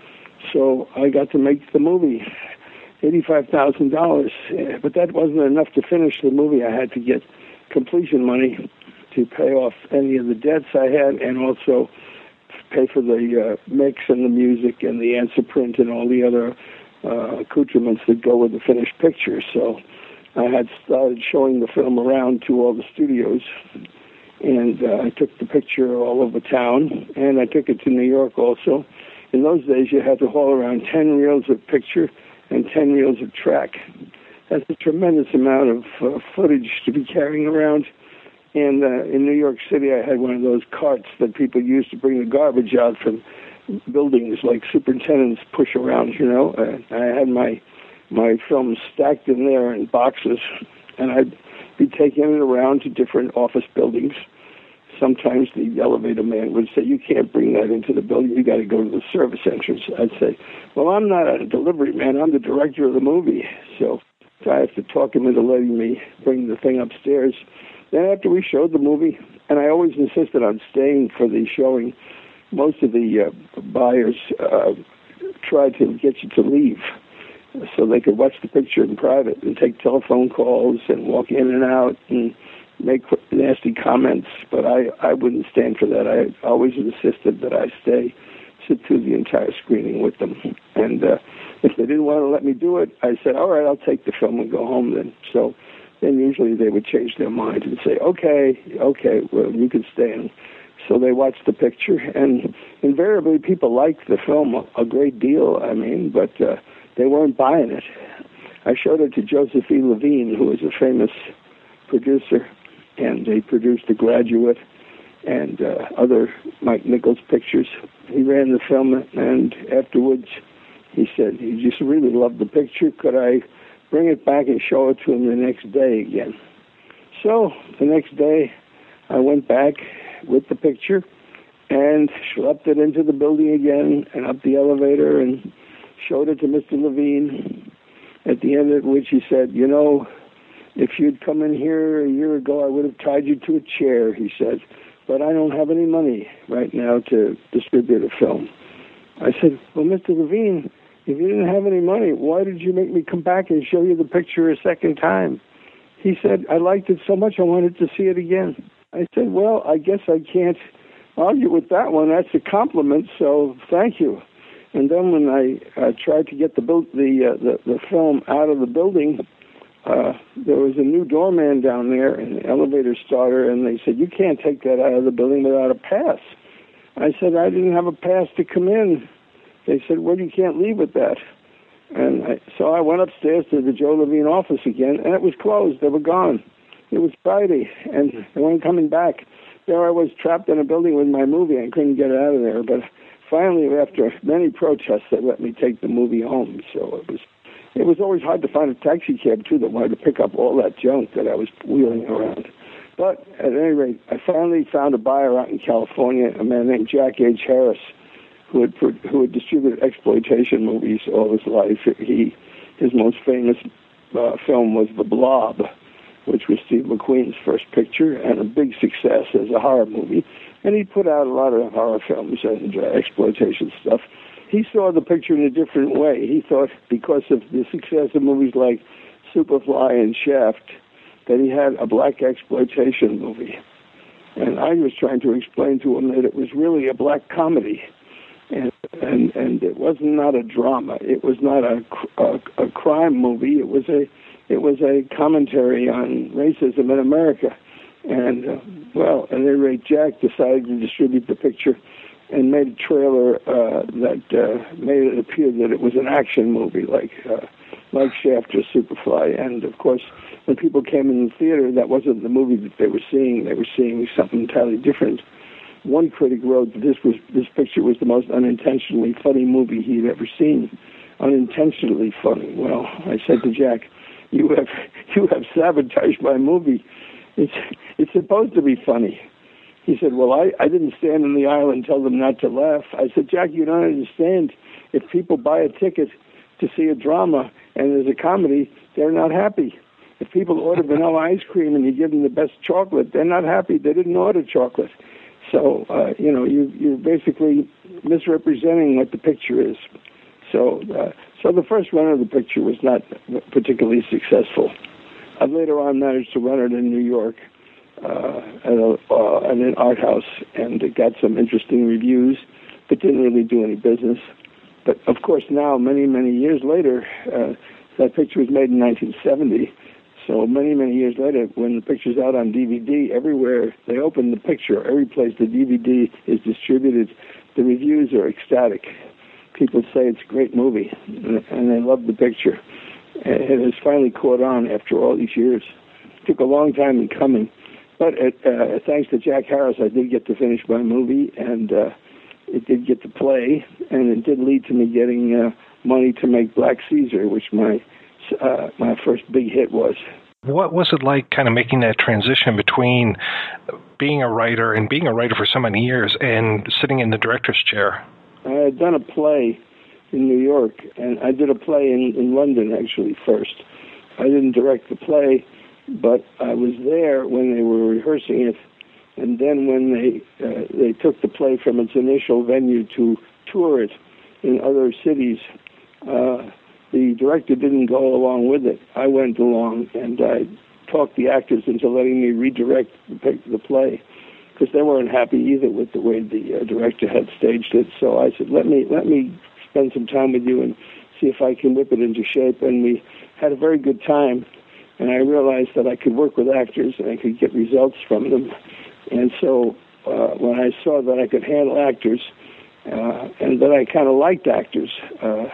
So I got to make the movie, eighty-five thousand dollars. But that wasn't enough to finish the movie. I had to get completion money to pay off any of the debts I had, and also pay for the uh, mix and the music and the answer print and all the other uh, accoutrements that go with the finished picture. So I had started showing the film around to all the studios, and uh, I took the picture all over town, and I took it to New York also. In those days, you had to haul around ten reels of picture and ten reels of track. That's a tremendous amount of uh, footage to be carrying around. And uh, in New York City, I had one of those carts that people use to bring the garbage out from buildings, like superintendents push around, you know. Uh, I had my my films stacked in there in boxes, and I'd be taking it around to different office buildings. Sometimes the elevator man would say, you can't bring that into the building, you got to go to the service entrance. I'd say, well, I'm not a delivery man, I'm the director of the movie. So I have to talk him into letting me bring the thing upstairs. Then after we showed the movie, and I always insisted on staying for the showing, most of the uh, buyers uh, tried to get you to leave so they could watch the picture in private and take telephone calls and walk in and out and make nasty comments. But I, I wouldn't stand for that. I always insisted that I stay, sit through the entire screening with them. And uh, if they didn't want to let me do it, I said, all right, I'll take the film and go home then. So then usually they would change their mind and say, okay, okay, well, you can stay. And so they watched the picture, and invariably people liked the film a, a great deal, I mean, but uh, they weren't buying it. I showed it to Joseph E. Levine, who was a famous producer, and he produced The Graduate and uh, other Mike Nichols pictures. He ran the film, and afterwards he said he just really loved the picture. Could I bring it back and show it to him the next day again? So the next day I went back with the picture and schlepped it into the building again and up the elevator and showed it to Mister Levine, at the end of which he said, you know, if you'd come in here a year ago, I would have tied you to a chair, he said, but I don't have any money right now to distribute a film. I said, well, Mister Levine, if you didn't have any money, why did you make me come back and show you the picture a second time? He said, I liked it so much I wanted to see it again. I said, well, I guess I can't argue with that one. That's a compliment, so thank you. And then when I uh, tried to get the, build, the, uh, the the film out of the building, uh, there was a new doorman down there, an elevator starter, and they said, you can't take that out of the building without a pass. I said, I didn't have a pass to come in. They said, well, you can't leave with that. And I, so I went upstairs to the Joe Levine office again, and it was closed. They were gone. It was Friday, and they weren't coming back. There I was trapped in a building with my movie. I couldn't get out of there. But finally, after many protests, they let me take the movie home. So it was it was always hard to find a taxi cab, too, that wanted to pick up all that junk that I was wheeling around. But at any rate, I finally found a buyer out in California, a man named Jack H. Harris, who had who had distributed exploitation movies all his life. He his most famous uh, film was The Blob, which was Steve McQueen's first picture and a big success as a horror movie. And he put out a lot of horror films and uh, exploitation stuff. he saw the picture in a different way. He thought because of the success of movies like Superfly and Shaft that he had a black exploitation movie. And I was trying to explain to him that it was really a black comedy. And and, and it was not a drama. It was not a, a, a crime movie. It was a it was a commentary on racism in America. And, uh, well, at any rate, Jack decided to distribute the picture and made a trailer uh, that uh, made it appear that it was an action movie like uh, like Shaft or Superfly. And, of course, when people came in the theater, that wasn't the movie that they were seeing. They were seeing something entirely different. One critic wrote that this was this picture was the most unintentionally funny movie he'd ever seen. Unintentionally funny. Well, I said to Jack, you have you have sabotaged my movie. It's it's supposed to be funny. He said, well, I, I didn't stand in the aisle and tell them not to laugh. I said, Jack, you don't understand. If people buy a ticket to see a drama and there's a comedy, they're not happy. If people order vanilla ice cream and you give them the best chocolate, they're not happy. They didn't order chocolate. So, uh, you know, you, you're basically misrepresenting what the picture is. So, uh, so the first run of the picture was not particularly successful. I later on managed to run it in New York uh, at, a, uh, at an art house, and it got some interesting reviews, but didn't really do any business. But, of course, now, many, many years later, uh, that picture was made in nineteen seventy, so many, many years later, when the picture's out on D V D, everywhere they open the picture, every place the D V D is distributed, the reviews are ecstatic. People say it's a great movie, and they love the picture. It has finally caught on after all these years. It took a long time in coming. But it, uh, thanks to Jack Harris, I did get to finish my movie, and uh, it did get to play, and it did lead to me getting uh, money to make Black Caesar, which my uh, my first big hit was. What was it like kind of making that transition between being a writer and being a writer for so many years and sitting in the director's chair? I had done a play in New York, and I did a play in, in London, actually, first. I didn't direct the play, but I was there when they were rehearsing it, and then when they uh, they took the play from its initial venue to tour it in other cities, uh, the director didn't go along with it. I went along, and I talked the actors into letting me redirect the, the play, because they weren't happy either with the way the uh, director had staged it. So I said, let me let me spend some time with you and see if I can whip it into shape. And we had a very good time, and I realized that I could work with actors and I could get results from them. And so uh, when I saw that I could handle actors uh, and that I kind of liked actors, uh,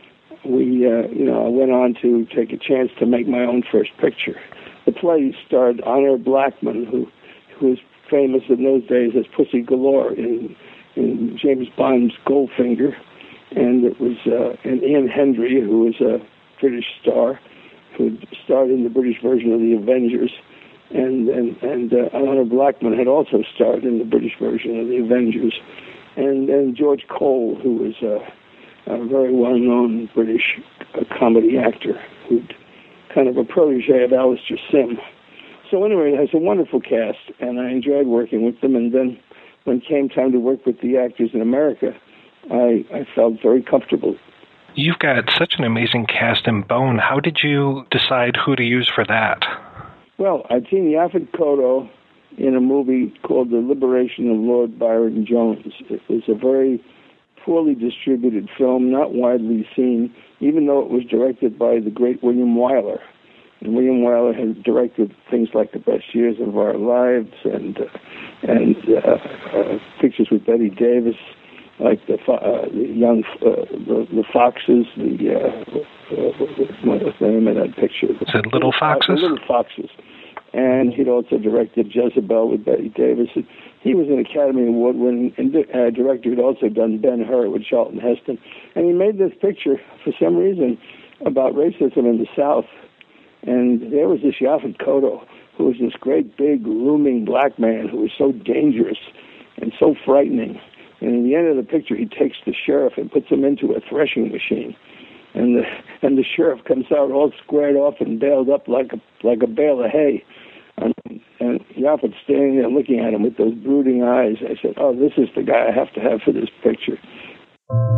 we, uh, you know, I went on to take a chance to make my own first picture. The play starred Honor Blackman, who, who was famous in those days as Pussy Galore in, in James Bond's Goldfinger. And it was uh, and Ian Hendry, who was a British star, who starred in the British version of The Avengers. And and, and uh, Honor Blackman had also starred in the British version of The Avengers. And and George Cole, who was a, a very well-known British uh, comedy actor, who's kind of a protege of Alistair Sim. So anyway, it has a wonderful cast, and I enjoyed working with them. And then when it came time to work with the actors in America, I, I felt very comfortable. You've got such an amazing cast in Bone. How did you decide who to use for that? Well, I'd seen Yaphet Kotto in a movie called The Liberation of Lord Byron Jones. It was a very poorly distributed film, not widely seen, even though it was directed by the great William Wyler. And William Wyler had directed things like The Best Years of Our Lives and uh, and uh, uh, pictures with Betty Davis, like the, uh, the young, uh, the, the Foxes, the, uh, uh, what's the name of that picture? Is it Little Foxes? Uh, Little Foxes. And he'd also directed Jezebel with Betty Davis. He was an Academy Award-winning uh, director who'd also done Ben-Hur with Charlton Heston. And he made this picture, for some reason, about racism in the South. And there was this Yaphet Kotto, who was this great, big, looming black man who was so dangerous and so frightening. And in the end of the picture, he takes the sheriff and puts him into a threshing machine. And the and the sheriff comes out all squared off and bailed up like a like a bale of hay. And, and Yaphet's standing there looking at him with those brooding eyes. I said, oh, this is the guy I have to have for this picture.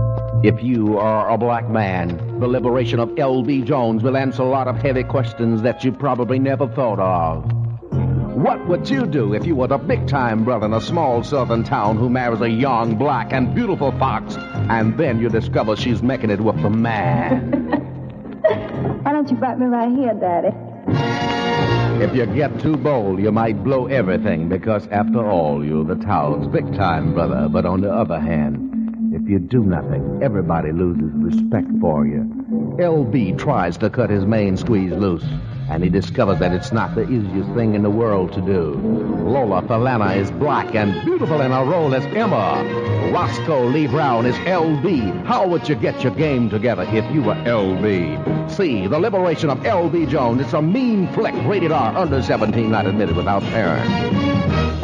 If you are a black man, the liberation of L B Jones will answer a lot of heavy questions that you probably never thought of. What would you do if you were the big-time brother in a small southern town who marries a young, black, and beautiful fox, and then you discover she's making it with the man? Why don't you bite me right here, Daddy? If you get too bold, you might blow everything, because after all, you're the town's big-time brother. But on the other hand, if you do nothing, everybody loses respect for you. L B tries to cut his main squeeze loose, and he discovers that it's not the easiest thing in the world to do. Lola Falana is black and beautiful in her role as Emma. Roscoe Lee Brown is L B. How would you get your game together if you were L B? See, The Liberation of L B Jones. It's a mean flick, rated R, under seventeen, not admitted without parents.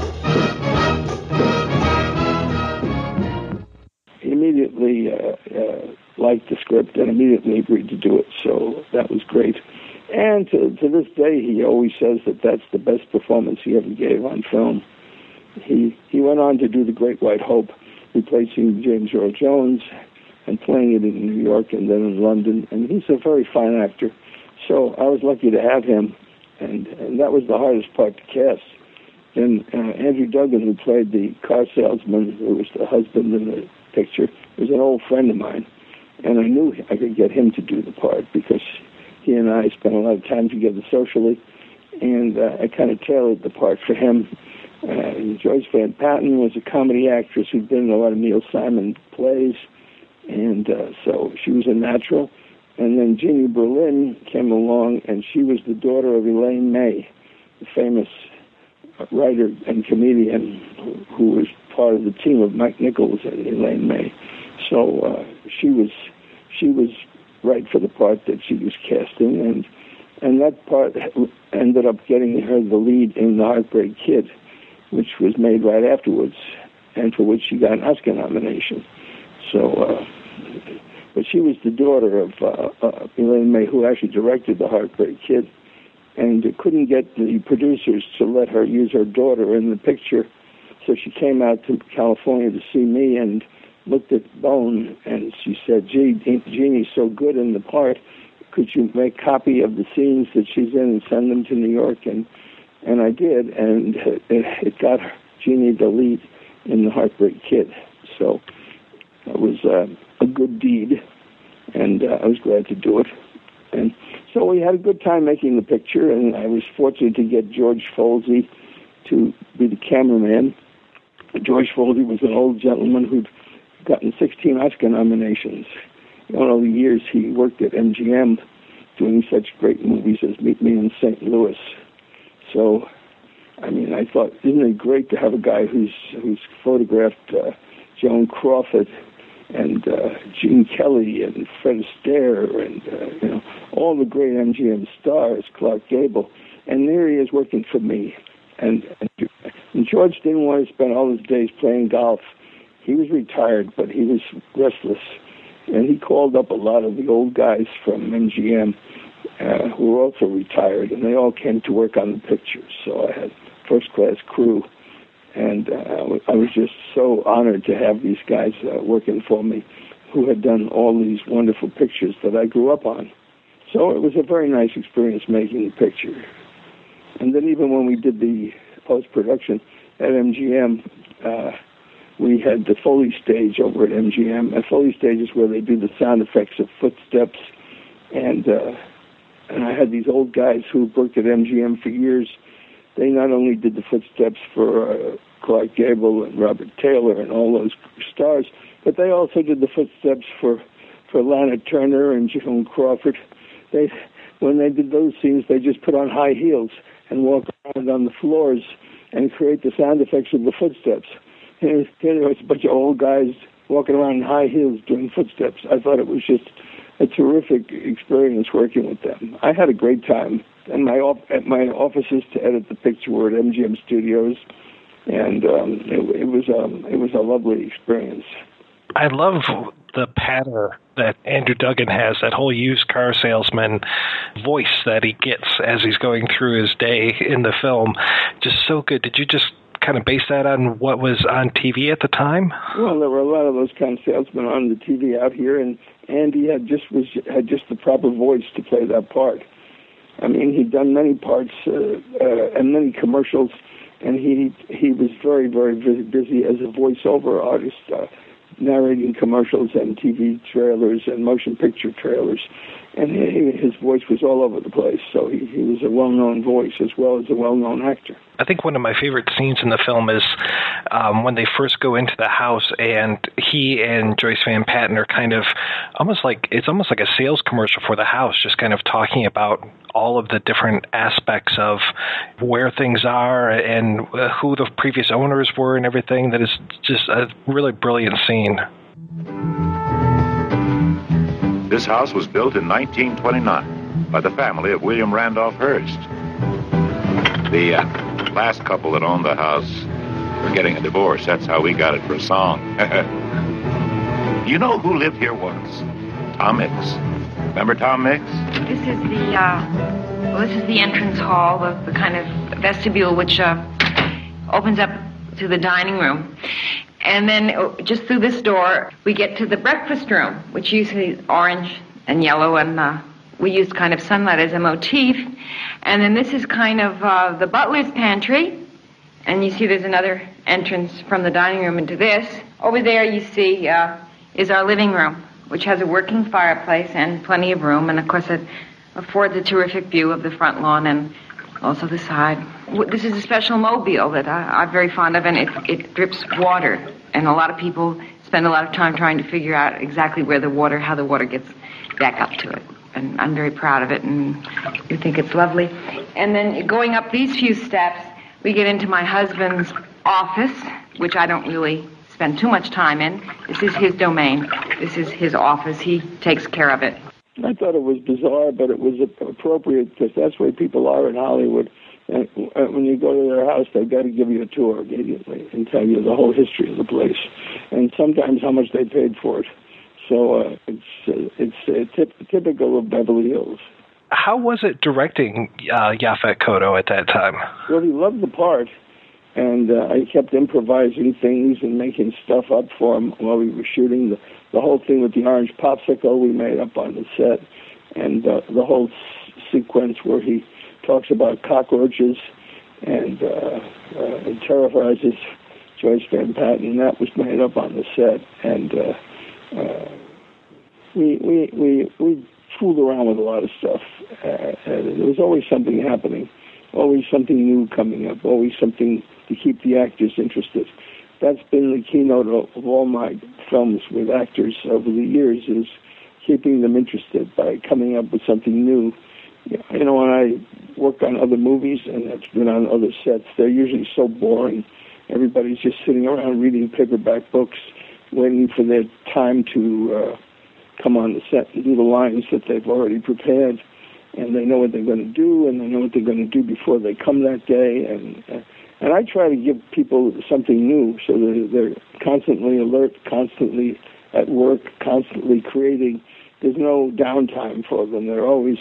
Immediately uh, uh, liked the script and immediately agreed to do it, so that was great. And to, to this day, he always says that that's the best performance he ever gave on film. He he went on to do The Great White Hope, replacing James Earl Jones and playing it in New York and then in London, and he's a very fine actor. So I was lucky to have him, and, and that was the hardest part to cast. And uh, Andrew Duggan, who played the car salesman, who was the husband in the picture, was an old friend of mine, and I knew I could get him to do the part because he and I spent a lot of time together socially, and uh, I kind of tailored the part for him. Uh, Joyce Van Patten was a comedy actress who'd been in a lot of Neil Simon plays, and uh, so she was a natural. And then Jeannie Berlin came along, and she was the daughter of Elaine May, the famous writer and comedian who was part of the team of Mike Nichols and Elaine May. So uh, she was she was right for the part that she was casting, and and that part ended up getting her the lead in The Heartbreak Kid, which was made right afterwards, and for which she got an Oscar nomination. So, uh, but she was the daughter of uh, uh, Elaine May, who actually directed The Heartbreak Kid, and couldn't get the producers to let her use her daughter in the picture. So she came out to California to see me and looked at Bone, and she said, gee, Jeannie's so good in the part, could you make a copy of the scenes that she's in and send them to New York? And and I did, and it, it got Jeannie the lead in The Heartbreak Kid. So it was uh, a good deed, and uh, I was glad to do it. And so we had a good time making the picture, and I was fortunate to get George Folsey to be the cameraman. George Folsey was an old gentleman who'd gotten sixteen Oscar nominations. In all the years he worked at M G M doing such great movies as Meet Me in Saint Louis. So, I mean, I thought, isn't it great to have a guy who's who's photographed uh, Joan Crawford and uh, Gene Kelly and Fred Astaire and uh, you know all the great M G M stars, Clark Gable, and there he is working for me. And, and George didn't want to spend all his days playing golf. He was retired, but he was restless, and he called up a lot of the old guys from M G M uh, who were also retired, and they all came to work on the pictures. So I had first-class crew, and uh, I was just so honored to have these guys uh, working for me who had done all these wonderful pictures that I grew up on. So it was a very nice experience making the picture. And then even when we did the post-production at M G M, uh, we had the Foley stage over at M G M. A Foley stage is where they do the sound effects of footsteps. And uh, and I had these old guys who worked at M G M for years. They not only did the footsteps for uh, Clark Gable and Robert Taylor and all those stars, but they also did the footsteps for, for Lana Turner and Joan Crawford. They, when they did those scenes, they just put on high heels and walk around on the floors and create the sound effects of the footsteps. And there was a bunch of old guys walking around in high heels doing footsteps. I thought it was just a terrific experience working with them. I had a great time. And my op- at my offices to edit the picture were at M G M Studios, and um, it, it was um, it was a lovely experience. I love the patter that Andrew Duggan has, that whole used car salesman voice that he gets as he's going through his day in the film. Just so good. Did you just kind of base that on what was on T V at the time? Well, there were a lot of those kind of salesmen on the T V out here, and Andy had just was had just the proper voice to play that part. I mean, he'd done many parts uh, uh, and many commercials, and he he was very, very busy as a voiceover artist, uh, narrating commercials and T V trailers and motion picture trailers. And he, his voice was all over the place, so he, he was a well-known voice as well as a well-known actor. I think one of my favorite scenes in the film is um, when they first go into the house and he and Joyce Van Patten are kind of almost like, it's almost like a sales commercial for the house, just kind of talking about all of the different aspects of where things are and who the previous owners were and everything. That is just a really brilliant scene. This house was built in nineteen twenty-nine by the family of William Randolph Hearst. The uh, last couple that owned the house were getting a divorce. That's how we got it for a song. You know who lived here once? Tom Mix. Remember Tom Mix? This is the, uh, well, this is the entrance hall, the, the kind of vestibule which uh, opens up to the dining room. And then just through this door, we get to the breakfast room, which usually is orange and yellow, and uh, we use kind of sunlight as a motif. And then this is kind of uh, the butler's pantry. And you see there's another entrance from the dining room into this. Over there you see uh, is our living room, which has a working fireplace and plenty of room. And, of course, it affords a terrific view of the front lawn and also the side. This is a special mobile that I, I'm very fond of, and it, it drips water. And a lot of people spend a lot of time trying to figure out exactly where the water, how the water gets back up to it. And I'm very proud of it, and you think it's lovely. And then going up these few steps, we get into my husband's office, which I don't really spend too much time in. This is his domain. This is his office. He takes care of it. I thought it was bizarre, but it was appropriate because that's where people are in Hollywood. And when you go to their house, they've got to give you a tour immediately and tell you the whole history of the place, and sometimes how much they paid for it. So uh, it's uh, it's uh, tip, typical of Beverly Hills. How was it directing uh, Yaphet Kotto at that time? Well, he loved the part, and uh, I kept improvising things and making stuff up for him while we were shooting. The, the whole thing with the orange popsicle we made up on the set, and uh, the whole s- sequence where he talks about cockroaches and, uh, uh, and terrorizes Joyce Van Patten. That was made up on the set, and uh, uh, we we we we fooled around with a lot of stuff. Uh, and there was always something happening, always something new coming up, always something to keep the actors interested. That's been the keynote of, of all my films with actors over the years, is keeping them interested by coming up with something new. You know, when I work on other movies and I've been on other sets, they're usually so boring. Everybody's just sitting around reading paperback books, waiting for their time to uh, come on the set and do the lines that they've already prepared. And they know what they're going to do, and they know what they're going to do before they come that day. And uh, and I try to give people something new so that they're constantly alert, constantly at work, constantly creating. There's no downtime for them. They're always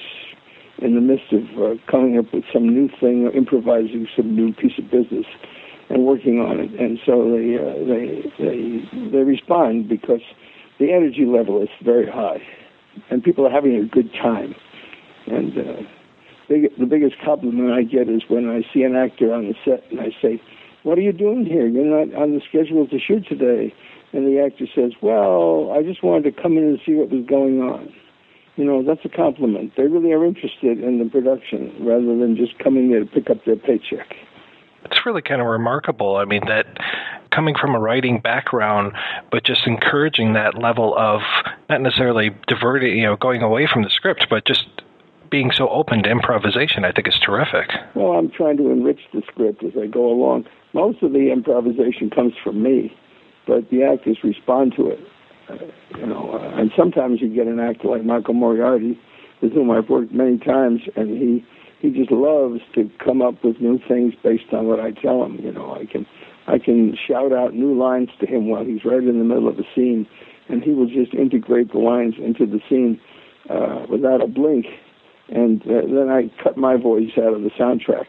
in the midst of uh, coming up with some new thing, or improvising some new piece of business, and working on it. And so they uh, they they they respond because the energy level is very high, and people are having a good time. And uh, big, the biggest compliment I get is when I see an actor on the set and I say, "What are you doing here? You're not on the schedule to shoot today." And the actor says, "Well, I just wanted to come in and see what was going on." You know, that's a compliment. They really are interested in the production rather than just coming there to pick up their paycheck. It's really kind of remarkable. I mean, that coming from a writing background, but just encouraging that level of not necessarily diverting, you know, going away from the script, but just being so open to improvisation, I think is terrific. Well, I'm trying to enrich the script as I go along. Most of the improvisation comes from me, but the actors respond to it. Uh, you know, uh, and sometimes you get an actor like Michael Moriarty, with whom I've worked many times, and he, he just loves to come up with new things based on what I tell him. You know, I can I can shout out new lines to him while he's right in the middle of a scene, and he will just integrate the lines into the scene uh, without a blink. And uh, then I cut my voice out of the soundtrack.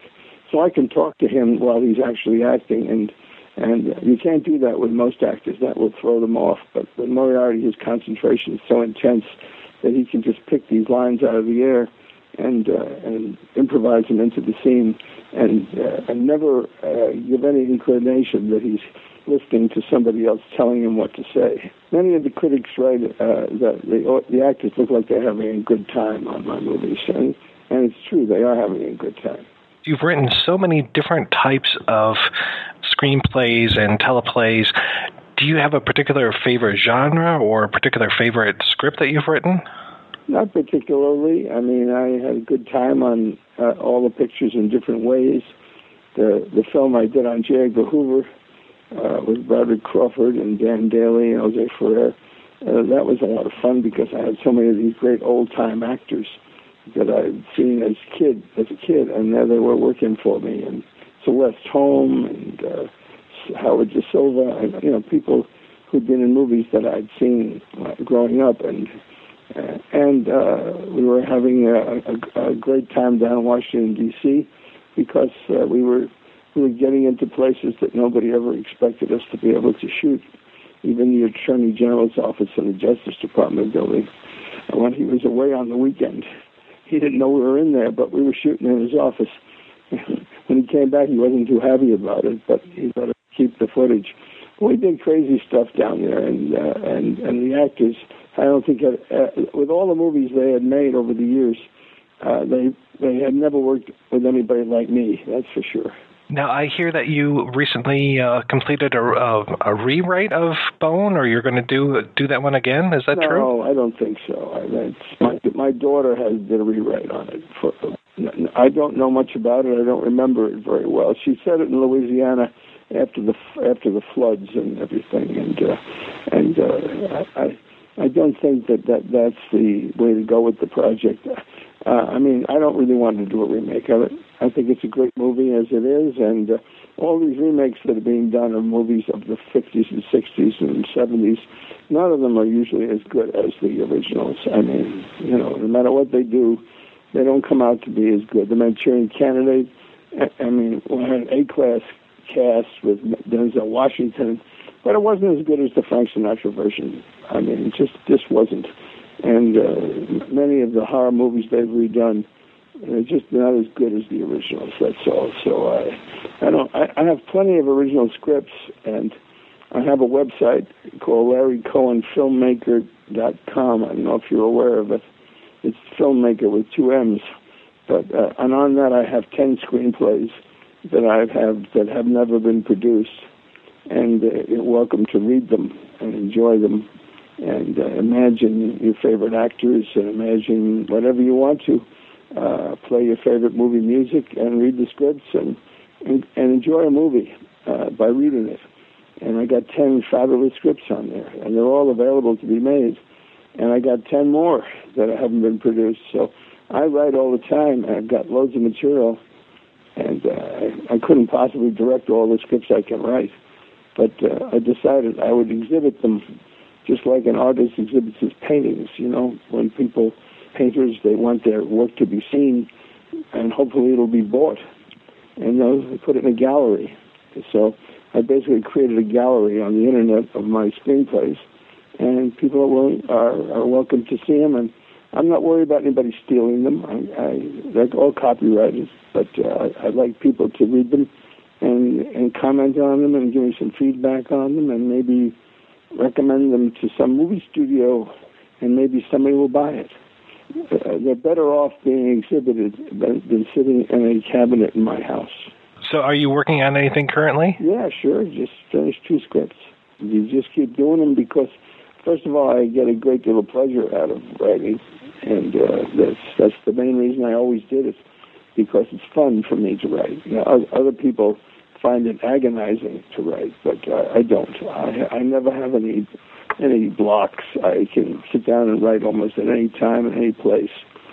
so I can talk to him while he's actually acting, and and you can't do that with most actors. That will throw them off. But with Moriarty, his concentration is so intense that he can just pick these lines out of the air and uh, and improvise them into the scene, and uh, and never uh, give any inclination that he's listening to somebody else telling him what to say. Many of the critics write uh, that the, the actors look like they're having a good time on my movies, and, and it's true, they are having a good time. You've written so many different types of screenplays and teleplays. Do you have a particular favorite genre or a particular favorite script that you've written? Not particularly. I mean, I had a good time on uh, all the pictures in different ways. The the film I did on J. Edgar Hoover uh, with Broderick Crawford and Dan Daly and Jose Ferrer, uh, that was a lot of fun because I had so many of these great old-time actors that I'd seen as kid, as a kid, and there they were working for me. And Celeste Holm and uh, Howard Da Silva, and, you know, people who'd been in movies that I'd seen uh, growing up, and uh, and uh, we were having a, a, a great time down in Washington D C because uh, we were we were getting into places that nobody ever expected us to be able to shoot. Even the Attorney General's office in the Justice Department building. And when he was away on the weekend, he didn't know we were in there, but we were shooting in his office. When he came back, he wasn't too happy about it, but he let us keep the footage. We did crazy stuff down there, and uh, and and the actors, I don't think, had, uh, with all the movies they had made over the years, uh, they they had never worked with anybody like me. That's for sure. Now, I hear that you recently uh, completed a, a, a rewrite of Bone, or you're going to do do that one again. Is that no, true? No, I don't think so. I, that's, my, my daughter has did a rewrite on it. For, I don't know much about it. I don't remember it very well. She said it in Louisiana after the after the floods and everything, and uh, and uh, I I don't think that, that that's the way to go with the project. Uh, I mean, I don't really want to do a remake of it. I think it's a great movie as it is, and uh, all these remakes that are being done of movies of the fifties and sixties and seventies, none of them are usually as good as the originals. I mean, you know, no matter what they do, they don't come out to be as good. The Manchurian Candidate, I mean, we had an A-class cast with Denzel Washington, but it wasn't as good as the Frank Sinatra version. I mean, it just, just wasn't. And uh, many of the horror movies they've redone, they're just not as good as the originals. That's all. So I, I don't. I, I have plenty of original scripts, and I have a website called Larry Cohen Filmmaker dot com. I don't know if you're aware of it. It's filmmaker with two M's. But uh, and on that I have ten screenplays that I have that have never been produced, and uh, you're welcome to read them and enjoy them. And uh, imagine your favorite actors and imagine whatever you want to. Uh, play your favorite movie music and read the scripts and and, and enjoy a movie uh, by reading it. And I got ten fabulous scripts on there, and they're all available to be made. And I got ten more that haven't been produced. So I write all the time, and I've got loads of material, and uh, I, I couldn't possibly direct all the scripts I can write. But uh, I decided I would exhibit them just like an artist exhibits his paintings. You know, when people, painters, they want their work to be seen, and hopefully it'll be bought. And they put it in a gallery. So I basically created a gallery on the internet of my screenplays, and people are, willing, are, are welcome to see them. And I'm not worried about anybody stealing them. I, I, they're all copyrighted, but uh, I'd like people to read them and, and comment on them and give me some feedback on them, and maybe recommend them to some movie studio, and maybe somebody will buy it. Uh, they're better off being exhibited than, than sitting in a cabinet in my house. So are you working on anything currently? Yeah, sure. Just finished two scripts. You just keep doing them because, first of all, I get a great deal of pleasure out of writing, and uh, that's that's the main reason I always did it, because it's fun for me to write. You know, other people find it agonizing to write, but uh, I don't. I, I never have any any blocks. I can sit down and write almost at any time and any place.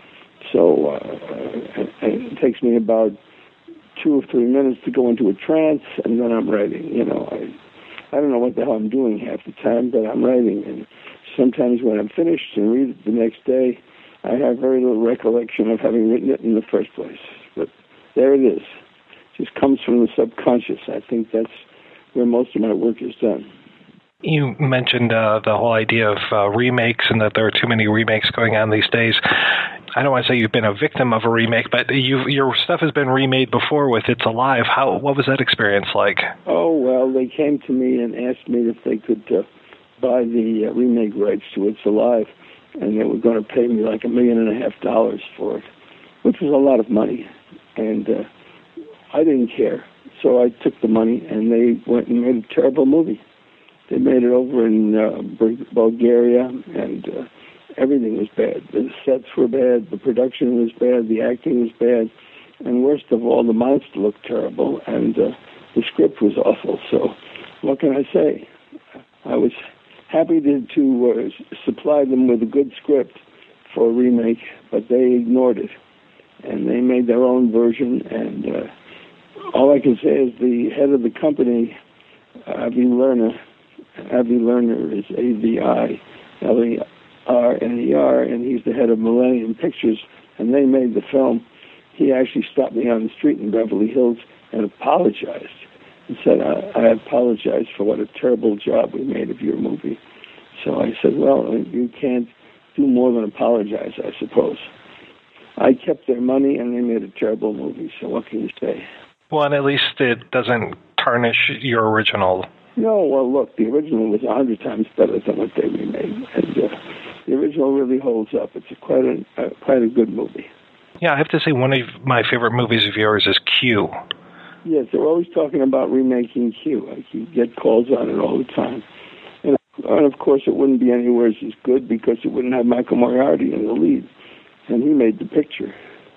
So uh, it, it takes me about two or three minutes to go into a trance, and then I'm writing. You know, I I don't know what the hell I'm doing half the time, but I'm writing. And sometimes when I'm finished and read it the next day, I have very little recollection of having written it in the first place. But there it is. just comes from the subconscious. I think that's where most of my work is done. You mentioned uh, the whole idea of uh, remakes and that there are too many remakes going on these days. I don't want to say you've been a victim of a remake, but you, your stuff has been remade before with It's Alive. How what was that experience like? Oh, well, they came to me and asked me if they could uh, buy the uh, remake rights to It's Alive, and they were going to pay me like a million and a half dollars for it, which was a lot of money, and uh, I didn't care. So I took the money, and they went and made a terrible movie. They made it over in uh, Bulgaria, and uh, everything was bad. The sets were bad, the production was bad, the acting was bad, and worst of all, the monster looked terrible, and uh, the script was awful. So what can I say? I was happy to, to uh, supply them with a good script for a remake, but they ignored it, and they made their own version, and uh, all I can say is the head of the company, Avi Lerner, Avi Lerner is A V I L E R N E R, and he's the head of Millennium Pictures, and they made the film. He actually stopped me on the street in Beverly Hills and apologized and said, I, I apologize for what a terrible job we made of your movie. So I said, well, you can't do more than apologize, I suppose. I kept their money, and they made a terrible movie, so what can you say? Well, and at least it doesn't tarnish your original. No, well, look, the original was a hundred times better than what they remade, and uh, the original really holds up. It's a quite a uh, quite a good movie. Yeah, I have to say one of my favorite movies of yours is Q. Yes, they're always talking about remaking Q. I you get calls on it all the time, and, and of course it wouldn't be anywhere as good because it wouldn't have Michael Moriarty in the lead, and he made the picture.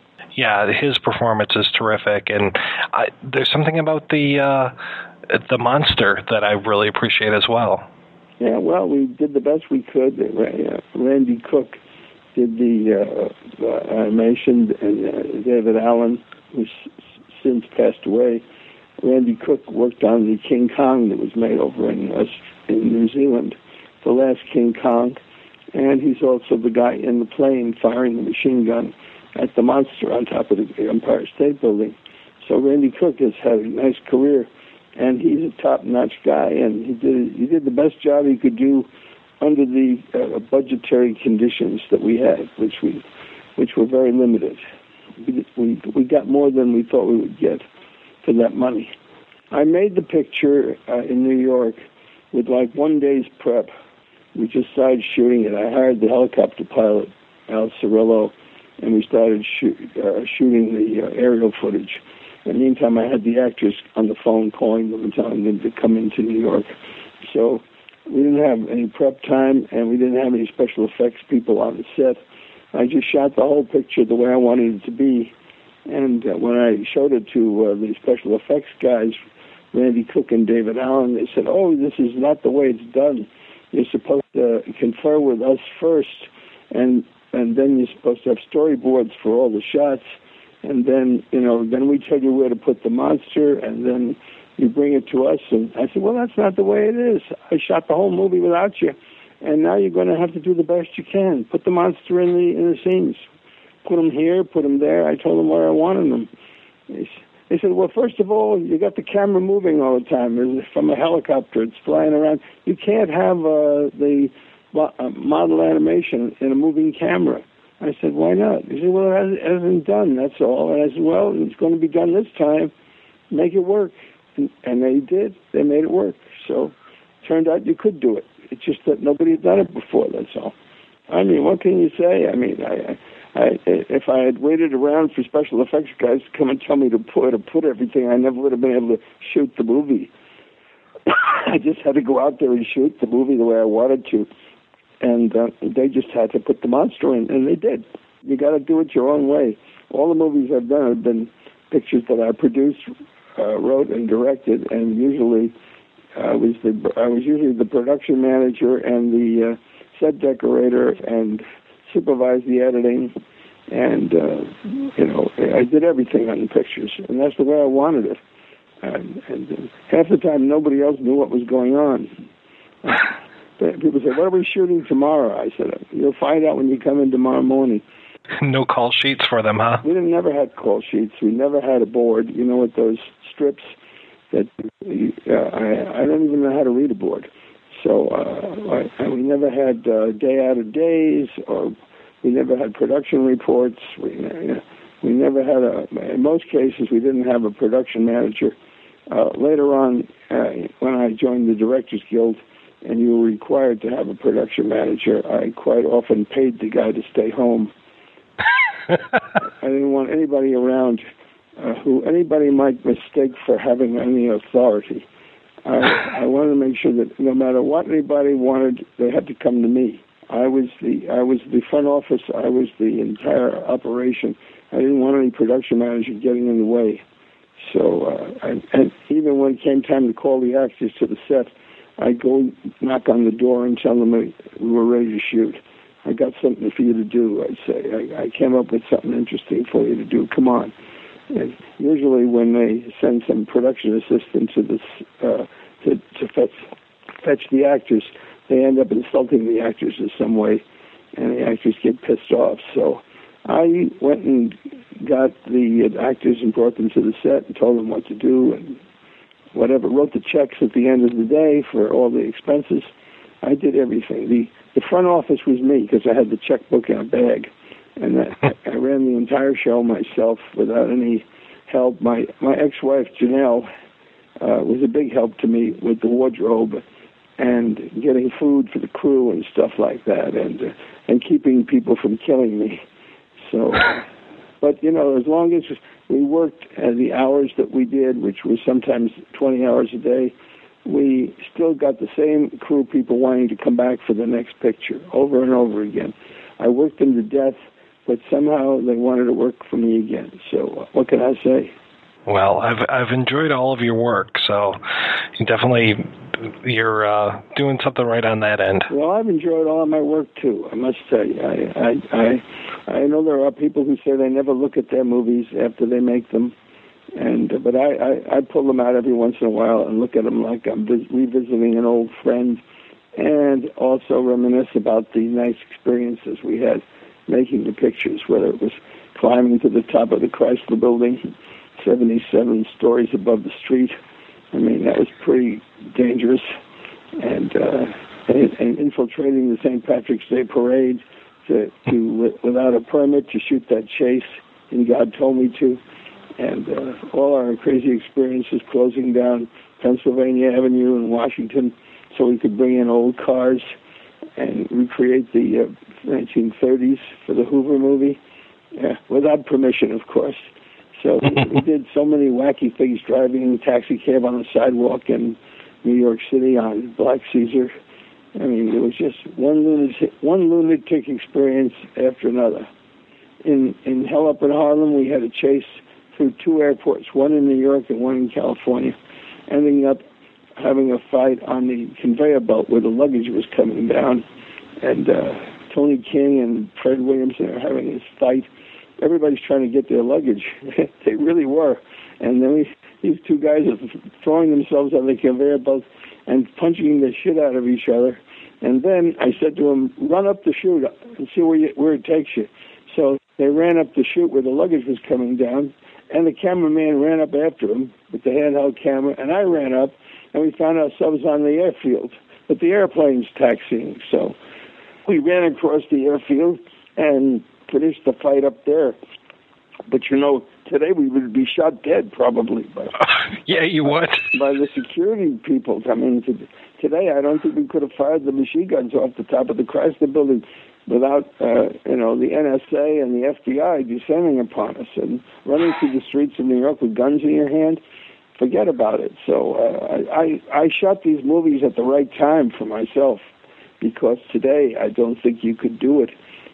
Yeah, his performance is terrific, and I, there's something about the uh, the monster that I really appreciate as well. Yeah, well, we did the best we could. Uh, Randy Cook did the uh, uh, animation, and uh, David Allen, who's since passed away. Randy Cook worked on the King Kong that was made over in uh, in New Zealand, the last King Kong, and he's also the guy in the plane firing the machine gun at the monster on top of the Empire State Building. So Randy Cook has had a nice career, and he's a top-notch guy, and he did he did the best job he could do under the uh, budgetary conditions that we had, which we which were very limited. We, we we got more than we thought we would get for that money. I made the picture uh, in New York with like one day's prep. We just started shooting it. I hired the helicopter pilot, Al Cirillo, and we started shoot, uh, shooting the uh, aerial footage. In the meantime, I had the actors on the phone calling them and telling them to come into New York. So we didn't have any prep time, and we didn't have any special effects people on the set. I just shot the whole picture the way I wanted it to be. And uh, when I showed it to uh, the special effects guys, Randy Cook and David Allen, they said, oh, this is not the way it's done. You're supposed to confer with us first, and and then you're supposed to have storyboards for all the shots, and then, you know, then we tell you where to put the monster, and then you bring it to us. And I said, well, that's not the way it is. I shot the whole movie without you, and now you're going to have to do the best you can. Put the monster in the in the scenes. Put them here, put them there. I told them where I wanted them. They, they said, well, first of all, you got the camera moving all the time. It's from a helicopter. It's flying around. You can't have uh, the uh, model animation in a moving camera. I said, why not? He said, well, it hasn't done, that's all. And I said, well, it's going to be done this time. Make it work. And, and they did. They made it work. So it turned out you could do it. It's just that nobody had done it before, that's all. I mean, what can you say? I mean, I, I, if I had waited around for special effects guys to come and tell me to put, to put everything, I never would have been able to shoot the movie. I just had to go out there and shoot the movie the way I wanted to. And uh, they just had to put the monster in, and they did. You got to do it your own way. All the movies I've done have been pictures that I produced, uh, wrote, and directed, and usually I was the I was usually the production manager and the uh, set decorator, and supervised the editing, and uh, you know, I did everything on the pictures, and that's the way I wanted it. And, and uh, half the time, nobody else knew what was going on. People say, what are we shooting tomorrow? I said, you'll find out when you come in tomorrow morning. No call sheets for them, huh? We didn't, never had call sheets. We never had a board. You know what, those strips that uh, I, I don't even know how to read a board. So uh, I, we never had uh, day out of days, or we never had production reports. We, you know, we never had a, in most cases, we didn't have a production manager. Uh, later on, uh, when I joined the Directors Guild, and you were required to have a production manager, I quite often paid the guy to stay home. I didn't want anybody around uh, who anybody might mistake for having any authority. I, I wanted to make sure that no matter what anybody wanted, they had to come to me. I was the I was the front office. I was the entire operation. I didn't want any production manager getting in the way. So, uh, I, and even when it came time to call the actors to the set, I'd go knock on the door and tell them we were ready to shoot. I got something for you to do, I'd say. I, I came up with something interesting for you to do. Come on. And usually when they send some production assistant to this uh, to, to fetch, fetch the actors, they end up insulting the actors in some way, and the actors get pissed off. So I went and got the actors and brought them to the set and told them what to do and whatever. Wrote the checks at the end of the day for all the expenses. I did everything. The the front office was me because I had the checkbook in a bag, and I, I ran the entire show myself without any help. My my ex-wife Janelle uh, was a big help to me with the wardrobe and getting food for the crew and stuff like that, and uh, and keeping people from killing me. So, but you know, as long as we worked uh, the hours that we did, which was sometimes twenty hours a day, we still got the same crew people wanting to come back for the next picture over and over again. I worked them to death, but somehow they wanted to work for me again. So what can I say? Well, I've I've enjoyed all of your work, so you definitely you're uh, doing something right on that end. Well, I've enjoyed all of my work too. I must say, I I I, I know there are people who say they never look at their movies after they make them. And but I, I, I pull them out every once in a while and look at them like I'm vis- revisiting an old friend, and also reminisce about the nice experiences we had making the pictures, whether it was climbing to the top of the Chrysler Building, seventy-seven stories above the street. I mean, that was pretty dangerous. And, uh, and, and infiltrating the Saint Patrick's Day Parade to, to without a permit to shoot that chase, and God told me to. And uh, all our crazy experiences closing down Pennsylvania Avenue in Washington so we could bring in old cars and recreate the uh, nineteen thirties for the Hoover movie, yeah, without permission, of course. So we, we did so many wacky things, driving a taxi cab on the sidewalk in New York City on Black Caesar. I mean, it was just one lunatic, one lunatic experience after another. In, in Hell Up in Harlem, we had a chase through two airports, one in New York and one in California, ending up having a fight on the conveyor belt where the luggage was coming down. And uh, Tony King and Fred Williamson are having this fight. Everybody's trying to get their luggage. They really were. And then we, these two guys are throwing themselves on the conveyor belt and punching the shit out of each other. And then I said to them, run up the chute and see where, you, where it takes you. So they ran up the chute where the luggage was coming down, and the cameraman ran up after him with the handheld camera, and I ran up, and we found ourselves on the airfield. But the airplane's taxiing, so we ran across the airfield and finished the fight up there. But, you know, today we would be shot dead probably. By, yeah, you would. By the security people. I mean, today I don't think we could have fired the machine guns off the top of the Chrysler Building without, uh, you know, the N S A and the F B I descending upon us and running through the streets of New York with guns in your hand. Forget about it. So uh, I, I shot these movies at the right time for myself, because today I don't think you could do it.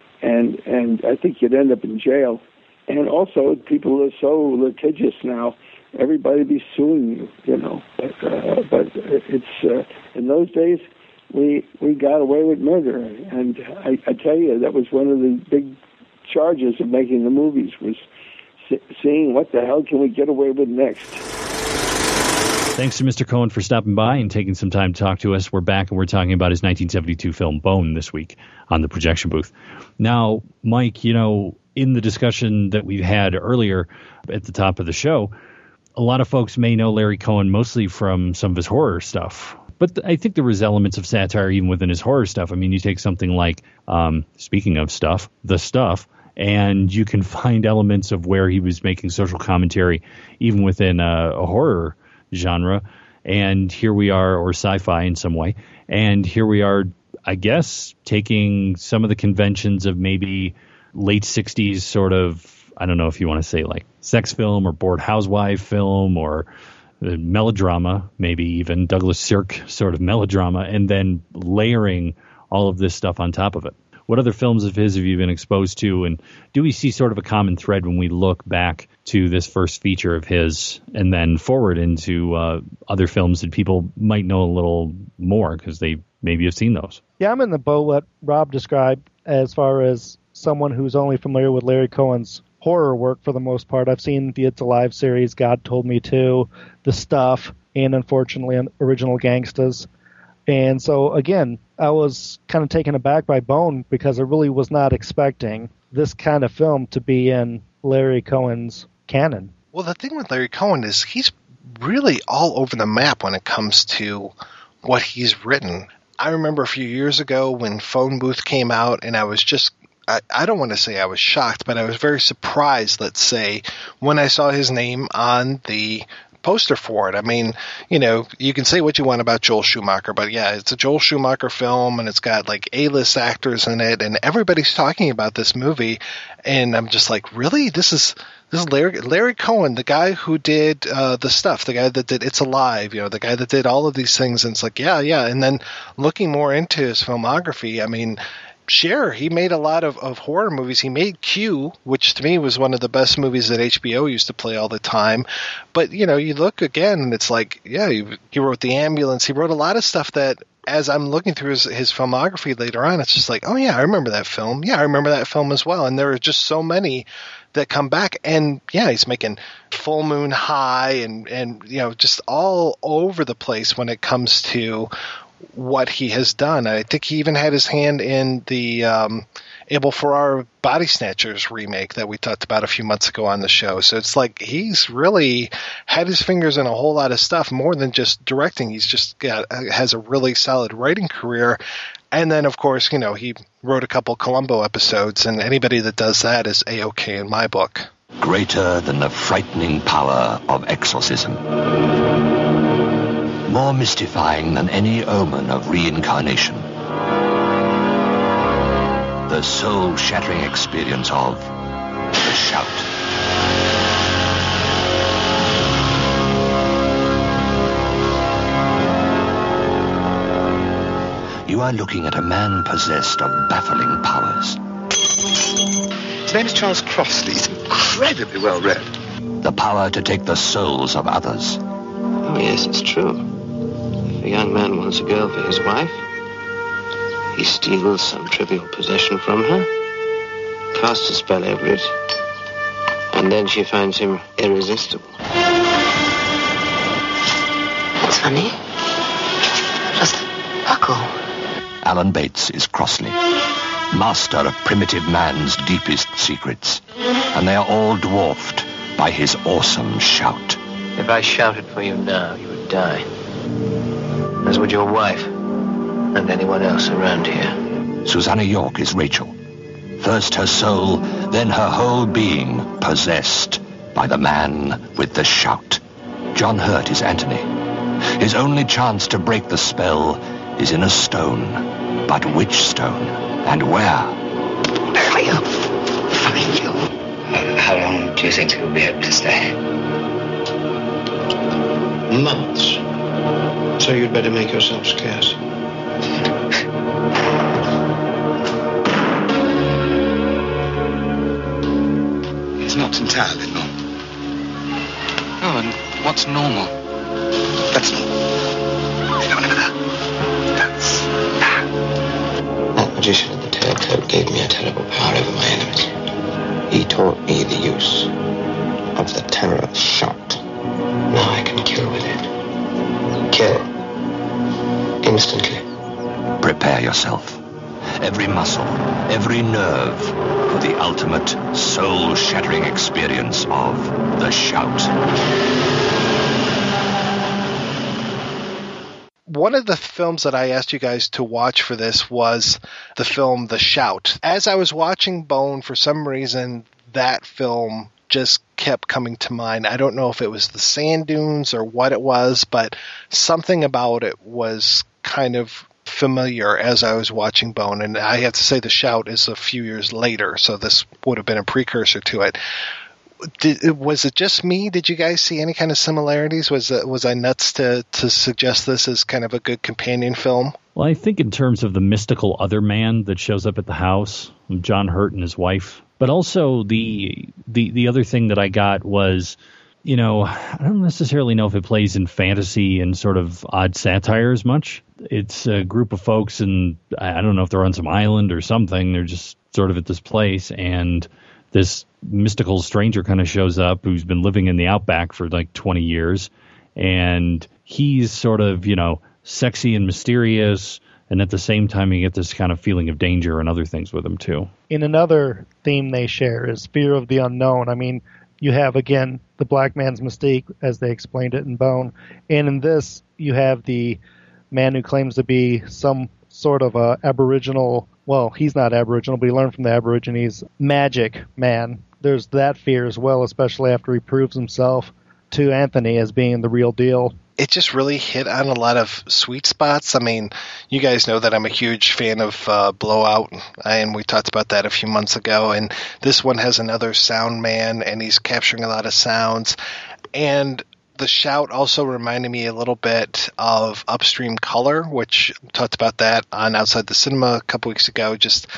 And and I think you'd end up in jail. And also, people are so litigious now. Everybody be suing you, you know. But, uh, but it's uh, in those days, we we got away with murder. And I, I tell you, that was one of the big charges of making the movies, was seeing what the hell can we get away with next. Thanks to Mister Cohen for stopping by and taking some time to talk to us. We're back and we're talking about his nineteen seventy-two film Bone this week on the projection booth. Now, Mike, you know, in the discussion that we've had earlier at the top of the show, a lot of folks may know Larry Cohen mostly from some of his horror stuff. But th- I think there was elements of satire even within his horror stuff. I mean, you take something like, um, speaking of stuff, The Stuff, and you can find elements of where he was making social commentary even within a, a horror genre. And here we are, or sci-fi in some way. And here we are, I guess, taking some of the conventions of maybe late sixties sort of, I don't know if you want to say like sex film or bored housewife film or melodrama, maybe even Douglas Sirk sort of melodrama, and then layering all of this stuff on top of it. What other films of his have you been exposed to, and do we see sort of a common thread when we look back to this first feature of his and then forward into uh, other films that people might know a little more because they maybe have seen those? Yeah, I'm in the boat what Rob described as far as someone who's only familiar with Larry Cohen's horror work for the most part. I've seen the It's Alive series, God Told Me To, The Stuff, and unfortunately Original Gangstas. And so, again, I was kind of taken aback by Bone because I really was not expecting this kind of film to be in Larry Cohen's canon. Well, the thing with Larry Cohen is he's really all over the map when it comes to what he's written. I remember a few years ago when Phone Booth came out, and I was just, I, I don't want to say I was shocked, but I was very surprised, let's say, when I saw his name on the poster for it. I mean, you know, you can say what you want about Joel Schumacher, but yeah, it's a Joel Schumacher film, and it's got like A-list actors in it, and everybody's talking about this movie, and I'm just like, really? This is this is Larry, Larry Cohen, the guy who did uh, The Stuff, the guy that did It's Alive, you know, the guy that did all of these things, and it's like, yeah, yeah, and then looking more into his filmography, I mean, sure, he made a lot of, of horror movies. He made Q, which to me was one of the best movies that H B O used to play all the time. But, you know, you look again, and it's like, yeah, he, he wrote The Ambulance. He wrote a lot of stuff that, as I'm looking through his, his filmography later on, it's just like, oh, yeah, I remember that film. Yeah, I remember that film as well. And there are just so many that come back. And, yeah, he's making Full Moon High and, and you know, just all over the place when it comes to what he has done. I think he even had his hand in the um, Abel Ferrara Body Snatchers remake that we talked about a few months ago on the show. So it's like he's really had his fingers in a whole lot of stuff, more than just directing. He's just got has a really solid writing career. And then, of course, you know, he wrote a couple Columbo episodes, and anybody that does that is A-OK in my book. Greater than the frightening power of exorcism. More mystifying than any omen of reincarnation. The soul-shattering experience of The Shout. You are looking at a man possessed of baffling powers. His name is Charles Crossley. He's incredibly well read. The power to take the souls of others. Oh, yes, it's true. If a young man wants a girl for his wife, he steals some trivial possession from her, casts a spell over it, and then she finds him irresistible. That's funny. Just buckle. Alan Bates is Crossley, master of primitive man's deepest secrets, and they are all dwarfed by his awesome shout. If I shouted for you now, you would die. As would your wife, and anyone else around here. Susanna York is Rachel. First her soul, then her whole being possessed by the man with the shout. John Hurt is Anthony. His only chance to break the spell is in a stone. But which stone? And where? Hurry up. Find you. How long do you think you'll be able to stay? Months. So you'd better make yourself scarce. It's not entirely normal. Oh, and what's normal? That's normal. You don't know that. That's that. That magician in the tailcoat gave me a terrible power over my enemies. He taught me the use of the terror shot. Now I can kill with it. instantly. Prepare yourself. Every muscle, every nerve, for the ultimate soul-shattering experience of The Shout. One of the films that I asked you guys to watch for this was the film The Shout. As I was watching Bone, for some reason, that film just kept coming to mind. I don't know if it was the sand dunes or what it was, but something about it was kind of familiar as I was watching Bone. And I have to say The Shout is a few years later, so this would have been a precursor to it. Did, was it just me? Did you guys see any kind of similarities? Was it, was I nuts to, to suggest this as kind of a good companion film? Well, I think in terms of the mystical other man that shows up at the house, John Hurt and his wife, but also the the the other thing that I got was, you know, I don't necessarily know if it plays in fantasy and sort of odd satire as much. It's a group of folks, and I don't know if they're on some island or something. They're just sort of at this place, and this mystical stranger kind of shows up who's been living in the outback for like twenty years, and he's sort of, you know, sexy and mysterious, and at the same time you get this kind of feeling of danger and other things with him too. In another theme they share is fear of the unknown. I mean, you have, again, the black man's mystique, as they explained it in Bone, and in this you have the man who claims to be some sort of a aboriginal, well, he's not aboriginal, but he learned from the aborigines, magic man. There's that fear as well, especially after he proves himself to Anthony as being the real deal. It just really hit on a lot of sweet spots. I mean, you guys know that I'm a huge fan of uh, Blowout, and we talked about that a few months ago, and this one has another sound man, and he's capturing a lot of sounds. And The Shout also reminded me a little bit of Upstream Color, which we talked about that on Outside the Cinema a couple weeks ago, just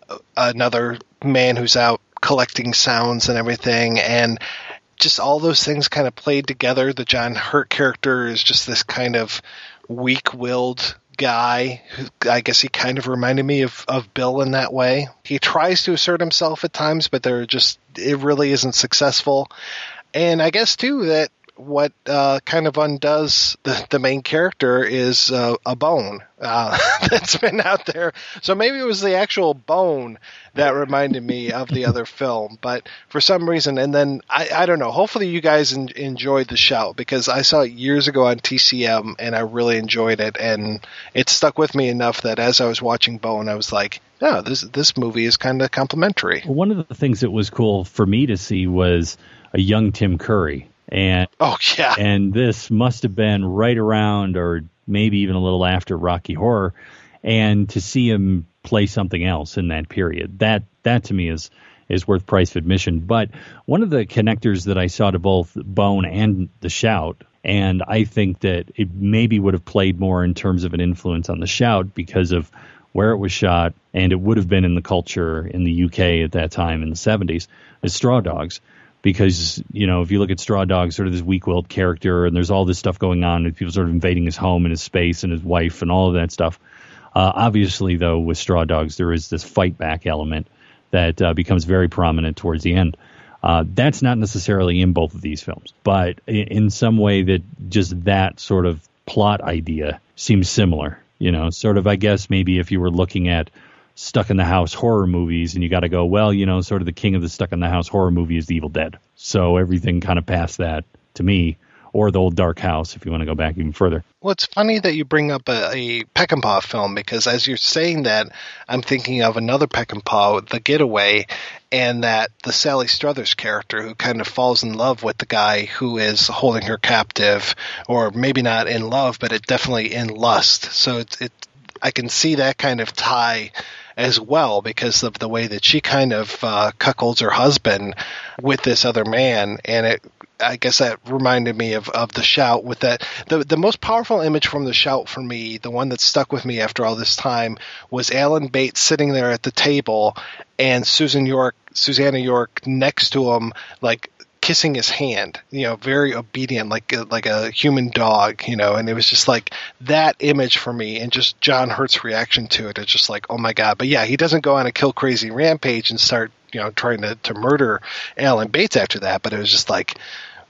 another man who's out collecting sounds and everything, and just all those things kind of played together. The John Hurt character is just this kind of weak-willed guy. Who, I guess he kind of reminded me of, of Bill in that way. He tries to assert himself at times, but they're just it really isn't successful. And I guess, too, that what uh, kind of undoes the, the main character is uh, a bone uh, that's been out there. So maybe it was the actual bone that reminded me of the other film. But for some reason, and then, I, I don't know, hopefully you guys en- enjoyed The Shout, because I saw it years ago on T C M, and I really enjoyed it. And it stuck with me enough that as I was watching Bone, I was like, oh, this, this movie is kind of complimentary. One of the things that was cool for me to see was a young Tim Curry. And oh yeah, and this must have been right around, or maybe even a little after, Rocky Horror, and to see him play something else in that period, that that to me is is worth price of admission. But one of the connectors that I saw to both Bone and The Shout, and I think that it maybe would have played more in terms of an influence on The Shout because of where it was shot, and it would have been in the culture in the U K at that time in the seventies, is Straw Dogs. Because, you know, if you look at Straw Dogs, sort of this weak-willed character, and there's all this stuff going on, and people sort of invading his home and his space and his wife and all of that stuff. Uh, obviously, though, with Straw Dogs, there is this fight-back element that uh, becomes very prominent towards the end. Uh, that's not necessarily in both of these films, but in, in some way that just that sort of plot idea seems similar. You know, sort of, I guess, maybe if you were looking at stuck in the house horror movies, and you got to go, well, you know, sort of the king of the stuck in the house horror movie is The Evil Dead. So everything kind of past that to me, or The Old Dark House, if you want to go back even further. Well, it's funny that you bring up a, a Peckinpah film, because as you're saying that, I'm thinking of another Peckinpah, The Getaway, and that the Sally Struthers character who kind of falls in love with the guy who is holding her captive, or maybe not in love, but it definitely in lust. So it's, it, I can see that kind of tie as well, because of the way that she kind of uh, cuckolds her husband with this other man. And it, I guess that reminded me of, of The Shout. With that, the the most powerful image from The Shout for me, the one that stuck with me after all this time, was Alan Bates sitting there at the table, and Susan York, Susanna York next to him, like kissing his hand, you know, very obedient, like a, like a human dog, you know. And it was just like that image for me, and just John Hurt's reaction to it. It's just like, oh my God. But yeah, he doesn't go on a kill crazy rampage and start, you know, trying to, to murder Alan Bates after that. But it was just like,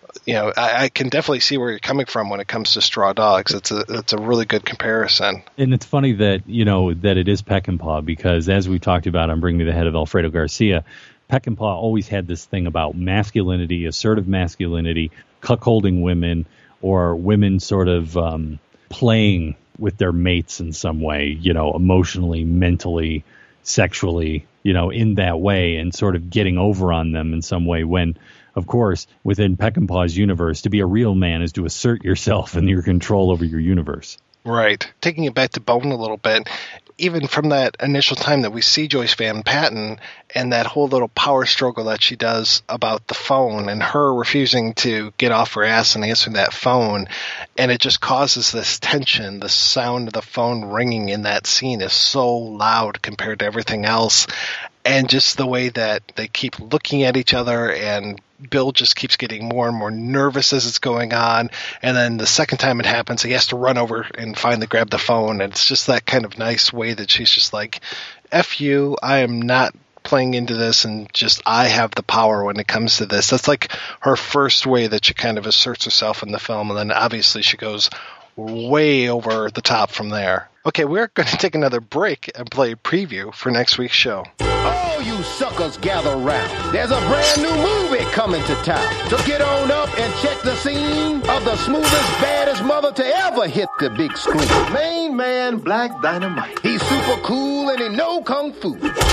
you know, I, I can definitely see where you're coming from when it comes to Straw Dogs. It's a it's a really good comparison. And it's funny that, you know, that it is Peckinpah, because as we talked about on Bring Me the Head of Alfredo Garcia, Peckinpah always had this thing about masculinity, assertive masculinity, cuckolding women, or women sort of um, playing with their mates in some way, you know, emotionally, mentally, sexually, you know, in that way, and sort of getting over on them in some way, when, of course, within Peckinpah's universe, to be a real man is to assert yourself and your control over your universe. Right. Taking it back to Bone a little bit, even from that initial time that we see Joyce Van Patten and that whole little power struggle that she does about the phone and her refusing to get off her ass and answer that phone, and it just causes this tension. The sound of the phone ringing in that scene is so loud compared to everything else. And just the way that they keep looking at each other, and Bill just keeps getting more and more nervous as it's going on. And then the second time it happens, he has to run over and finally grab the phone. And it's just that kind of nice way that she's just like, F you, I am not playing into this, and just I have the power when it comes to this. That's like her first way that she kind of asserts herself in the film. And then obviously she goes way over the top from there. Okay, we're going to take another break and play a preview for next week's show. All you suckers gather round. There's a brand new movie coming to town. So get on up and check the scene of the smoothest, baddest mother to ever hit the big screen. Main man, Black Dynamite. He's super cool and he know kung fu.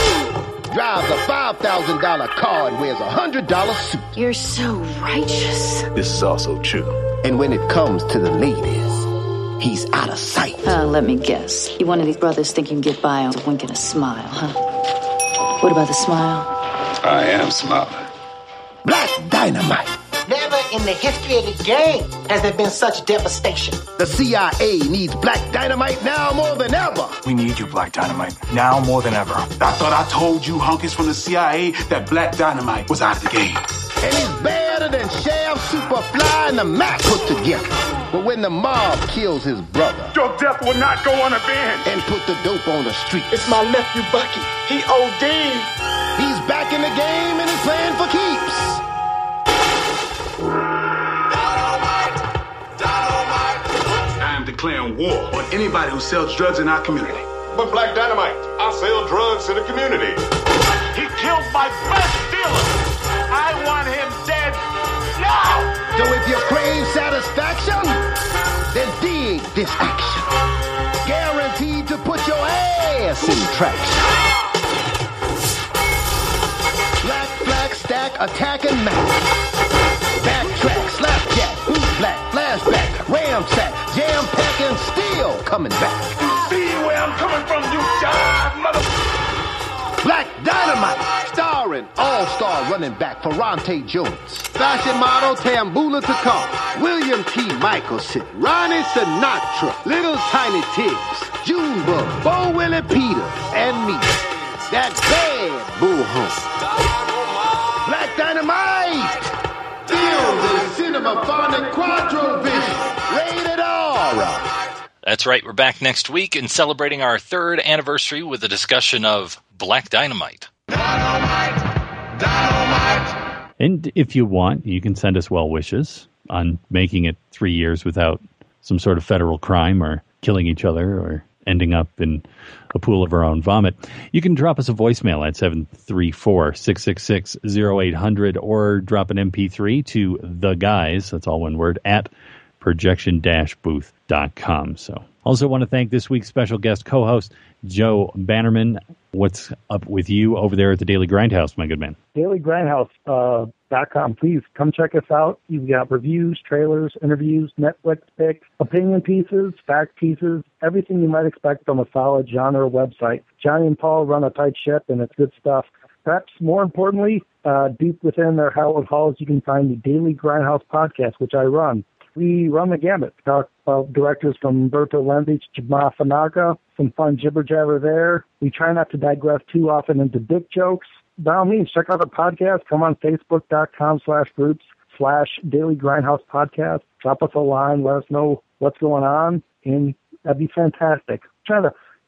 Drives a five thousand dollars car and wears a one hundred dollars suit. You're so righteous. This is also true. And when it comes to the ladies, he's out of sight. Uh, let me guess. You one of these brothers think you can get by on a wink and a smile, huh? What about the smile? I am smiling. Black Dynamite. Never in the history of the game has there been such devastation. The C I A needs Black Dynamite now more than ever. We need you, Black Dynamite, now more than ever. I thought I told you hunkers from the C I A that Black Dynamite was out of the game. And he's better than Shaft, Superfly, and the Mac put together. But when the mob kills his brother, your death will not go unavenged. And put the dope on the street. It's my nephew Bucky. He O D'd. He's back in the game and he's playing for keeps. I am declaring war on anybody who sells drugs in our community. But Black Dynamite, I sell drugs to the community. He killed my best dealer. I want him dead now. So if you crave satisfaction, then dig this action. Guaranteed to put your ass in traction. Black, black, stack, attack, and mac. Backtrack, slapjack, boot black, flashback, ram sack, jam pack, and still coming back. See where I'm coming from, you jive mother... Black Dynamite, starring all-star running back Ferrante Jones, fashion model Tambula Takar, William T. Michelson, Ronnie Sinatra, Little Tiny Tibbs, Junebug, Bo Willie Peters, and me, that bad bullhorn. Black Dynamite, filmed in Cinemaphonic Quadro Vision, rated R. That's right, we're back next week and celebrating our third anniversary with a discussion of Black Dynamite. Dynamite! Dynamite! And if you want, you can send us well wishes on making it three years without some sort of federal crime or killing each other or ending up in a pool of our own vomit. You can drop us a voicemail at seven three four, six six six, zero eight hundred or drop an M P three to the guys, that's all one word, at projection dash booth dot com. So also want to thank this week's special guest co-host, Joe Bannerman. What's up with you over there at the Daily Grindhouse, my good man? Daily Grindhouse dot com. Please come check us out. You've got reviews, trailers, interviews, Netflix picks, opinion pieces, fact pieces, everything you might expect from a solid genre website. Johnny and Paul run a tight ship, and it's good stuff. Perhaps more importantly, uh, deep within their hallowed halls, you can find the Daily Grindhouse podcast, which I run. We run the gamut. Talk about directors from Umberto Lenzi to Jama Fanaka, some fun jibber-jabber there. We try not to digress too often into dick jokes. By all means, check out the podcast. Come on Facebook.com slash groups slash Daily Grindhouse Podcast. Drop us a line. Let us know what's going on, and that'd be fantastic. Try to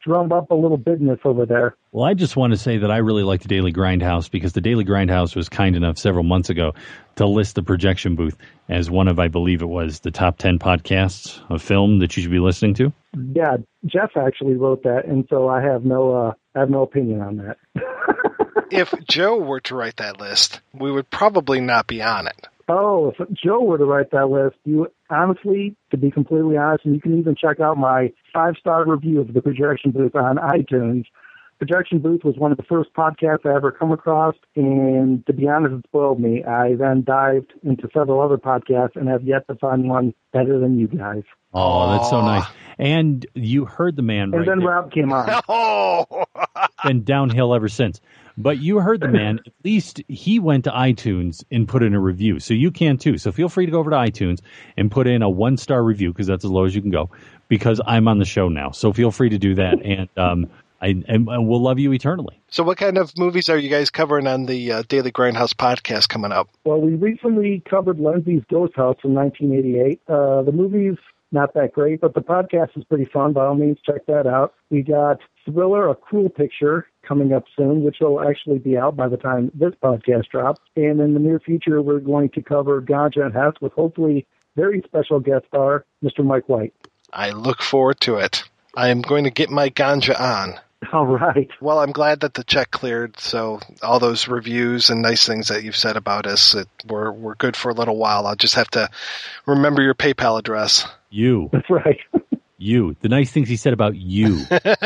drum up a little business over there. Well, I just want to say that I really like the Daily Grindhouse because the Daily Grindhouse was kind enough several months ago to list the Projection Booth as one of, I believe it was, the top ten podcasts of film that you should be listening to. Yeah, Jeff actually wrote that, and so I have no, uh, I have no opinion on that. If Joe were to write that list, we would probably not be on it. Oh, if Joe were to write that list, you honestly, to be completely honest, and you can even check out my five-star review of the Projection Booth on iTunes. Projection Booth was one of the first podcasts I ever come across, and to be honest, it spoiled me. I then dived into several other podcasts and have yet to find one better than you guys. Oh, that's so nice. And you heard the man And right then there. Rob came on. Oh! Been downhill ever since. But you heard the man. At least he went to iTunes and put in a review. So you can too. So feel free to go over to iTunes and put in a one-star review because that's as low as you can go because I'm on the show now. So feel free to do that. And um, I, and we'll love you eternally. So what kind of movies are you guys covering on the uh, Daily Grindhouse podcast coming up? Well, we recently covered Lindsay's Ghost House from nineteen eighty-eight. Uh, the movie's not that great, but the podcast is pretty fun. By all means, check that out. We got Thriller, A Cruel Picture, coming up soon, which will actually be out by the time this podcast drops. And in the near future, we're going to cover Ganja and Hess with hopefully very special guest star, Mister Mike White. I look forward to it. I am going to get my ganja on. All right. Well, I'm glad that the check cleared, so all those reviews and nice things that you've said about us it, were, were good for a little while. I'll just have to remember your PayPal address. You. That's right. You. The nice things he said about you.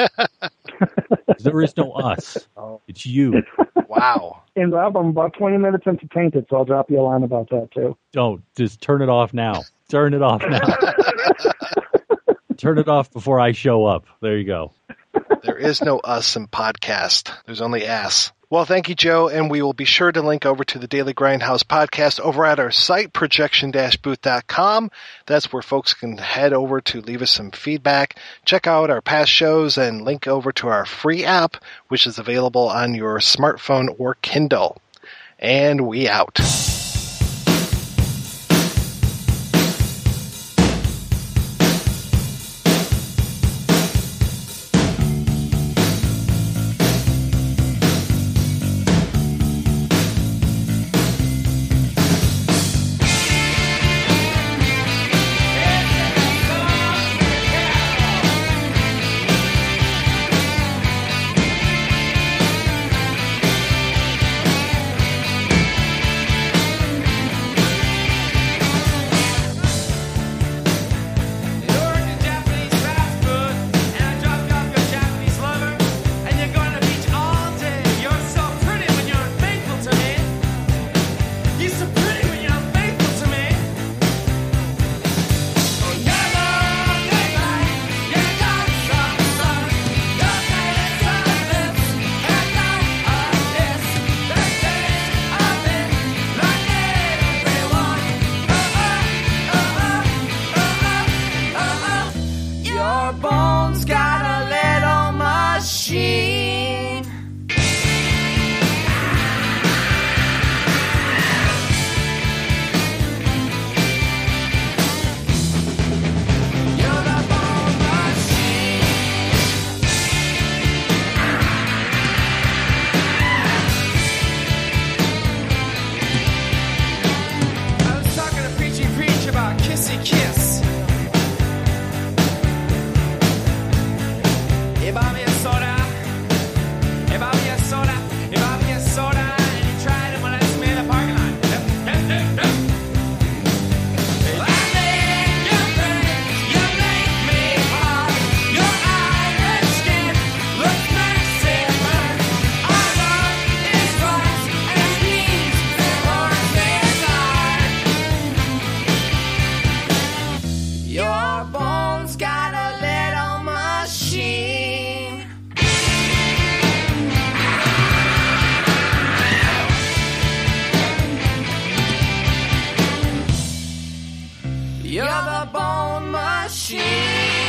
There is no us. It's you. Wow. And Rob, I'm about twenty minutes into Tainted, so I'll drop you a line about that, too. Don't. Just turn it off now. Turn it off now. Turn it off before I show up. There you go. There is no us in podcast. There's only ass. Well, thank you, Joe, and we will be sure to link over to the Daily Grindhouse podcast over at our site, projection dash booth dot com. That's where folks can head over to leave us some feedback, check out our past shows, and link over to our free app, which is available on your smartphone or Kindle. And we out. You're the bone machine.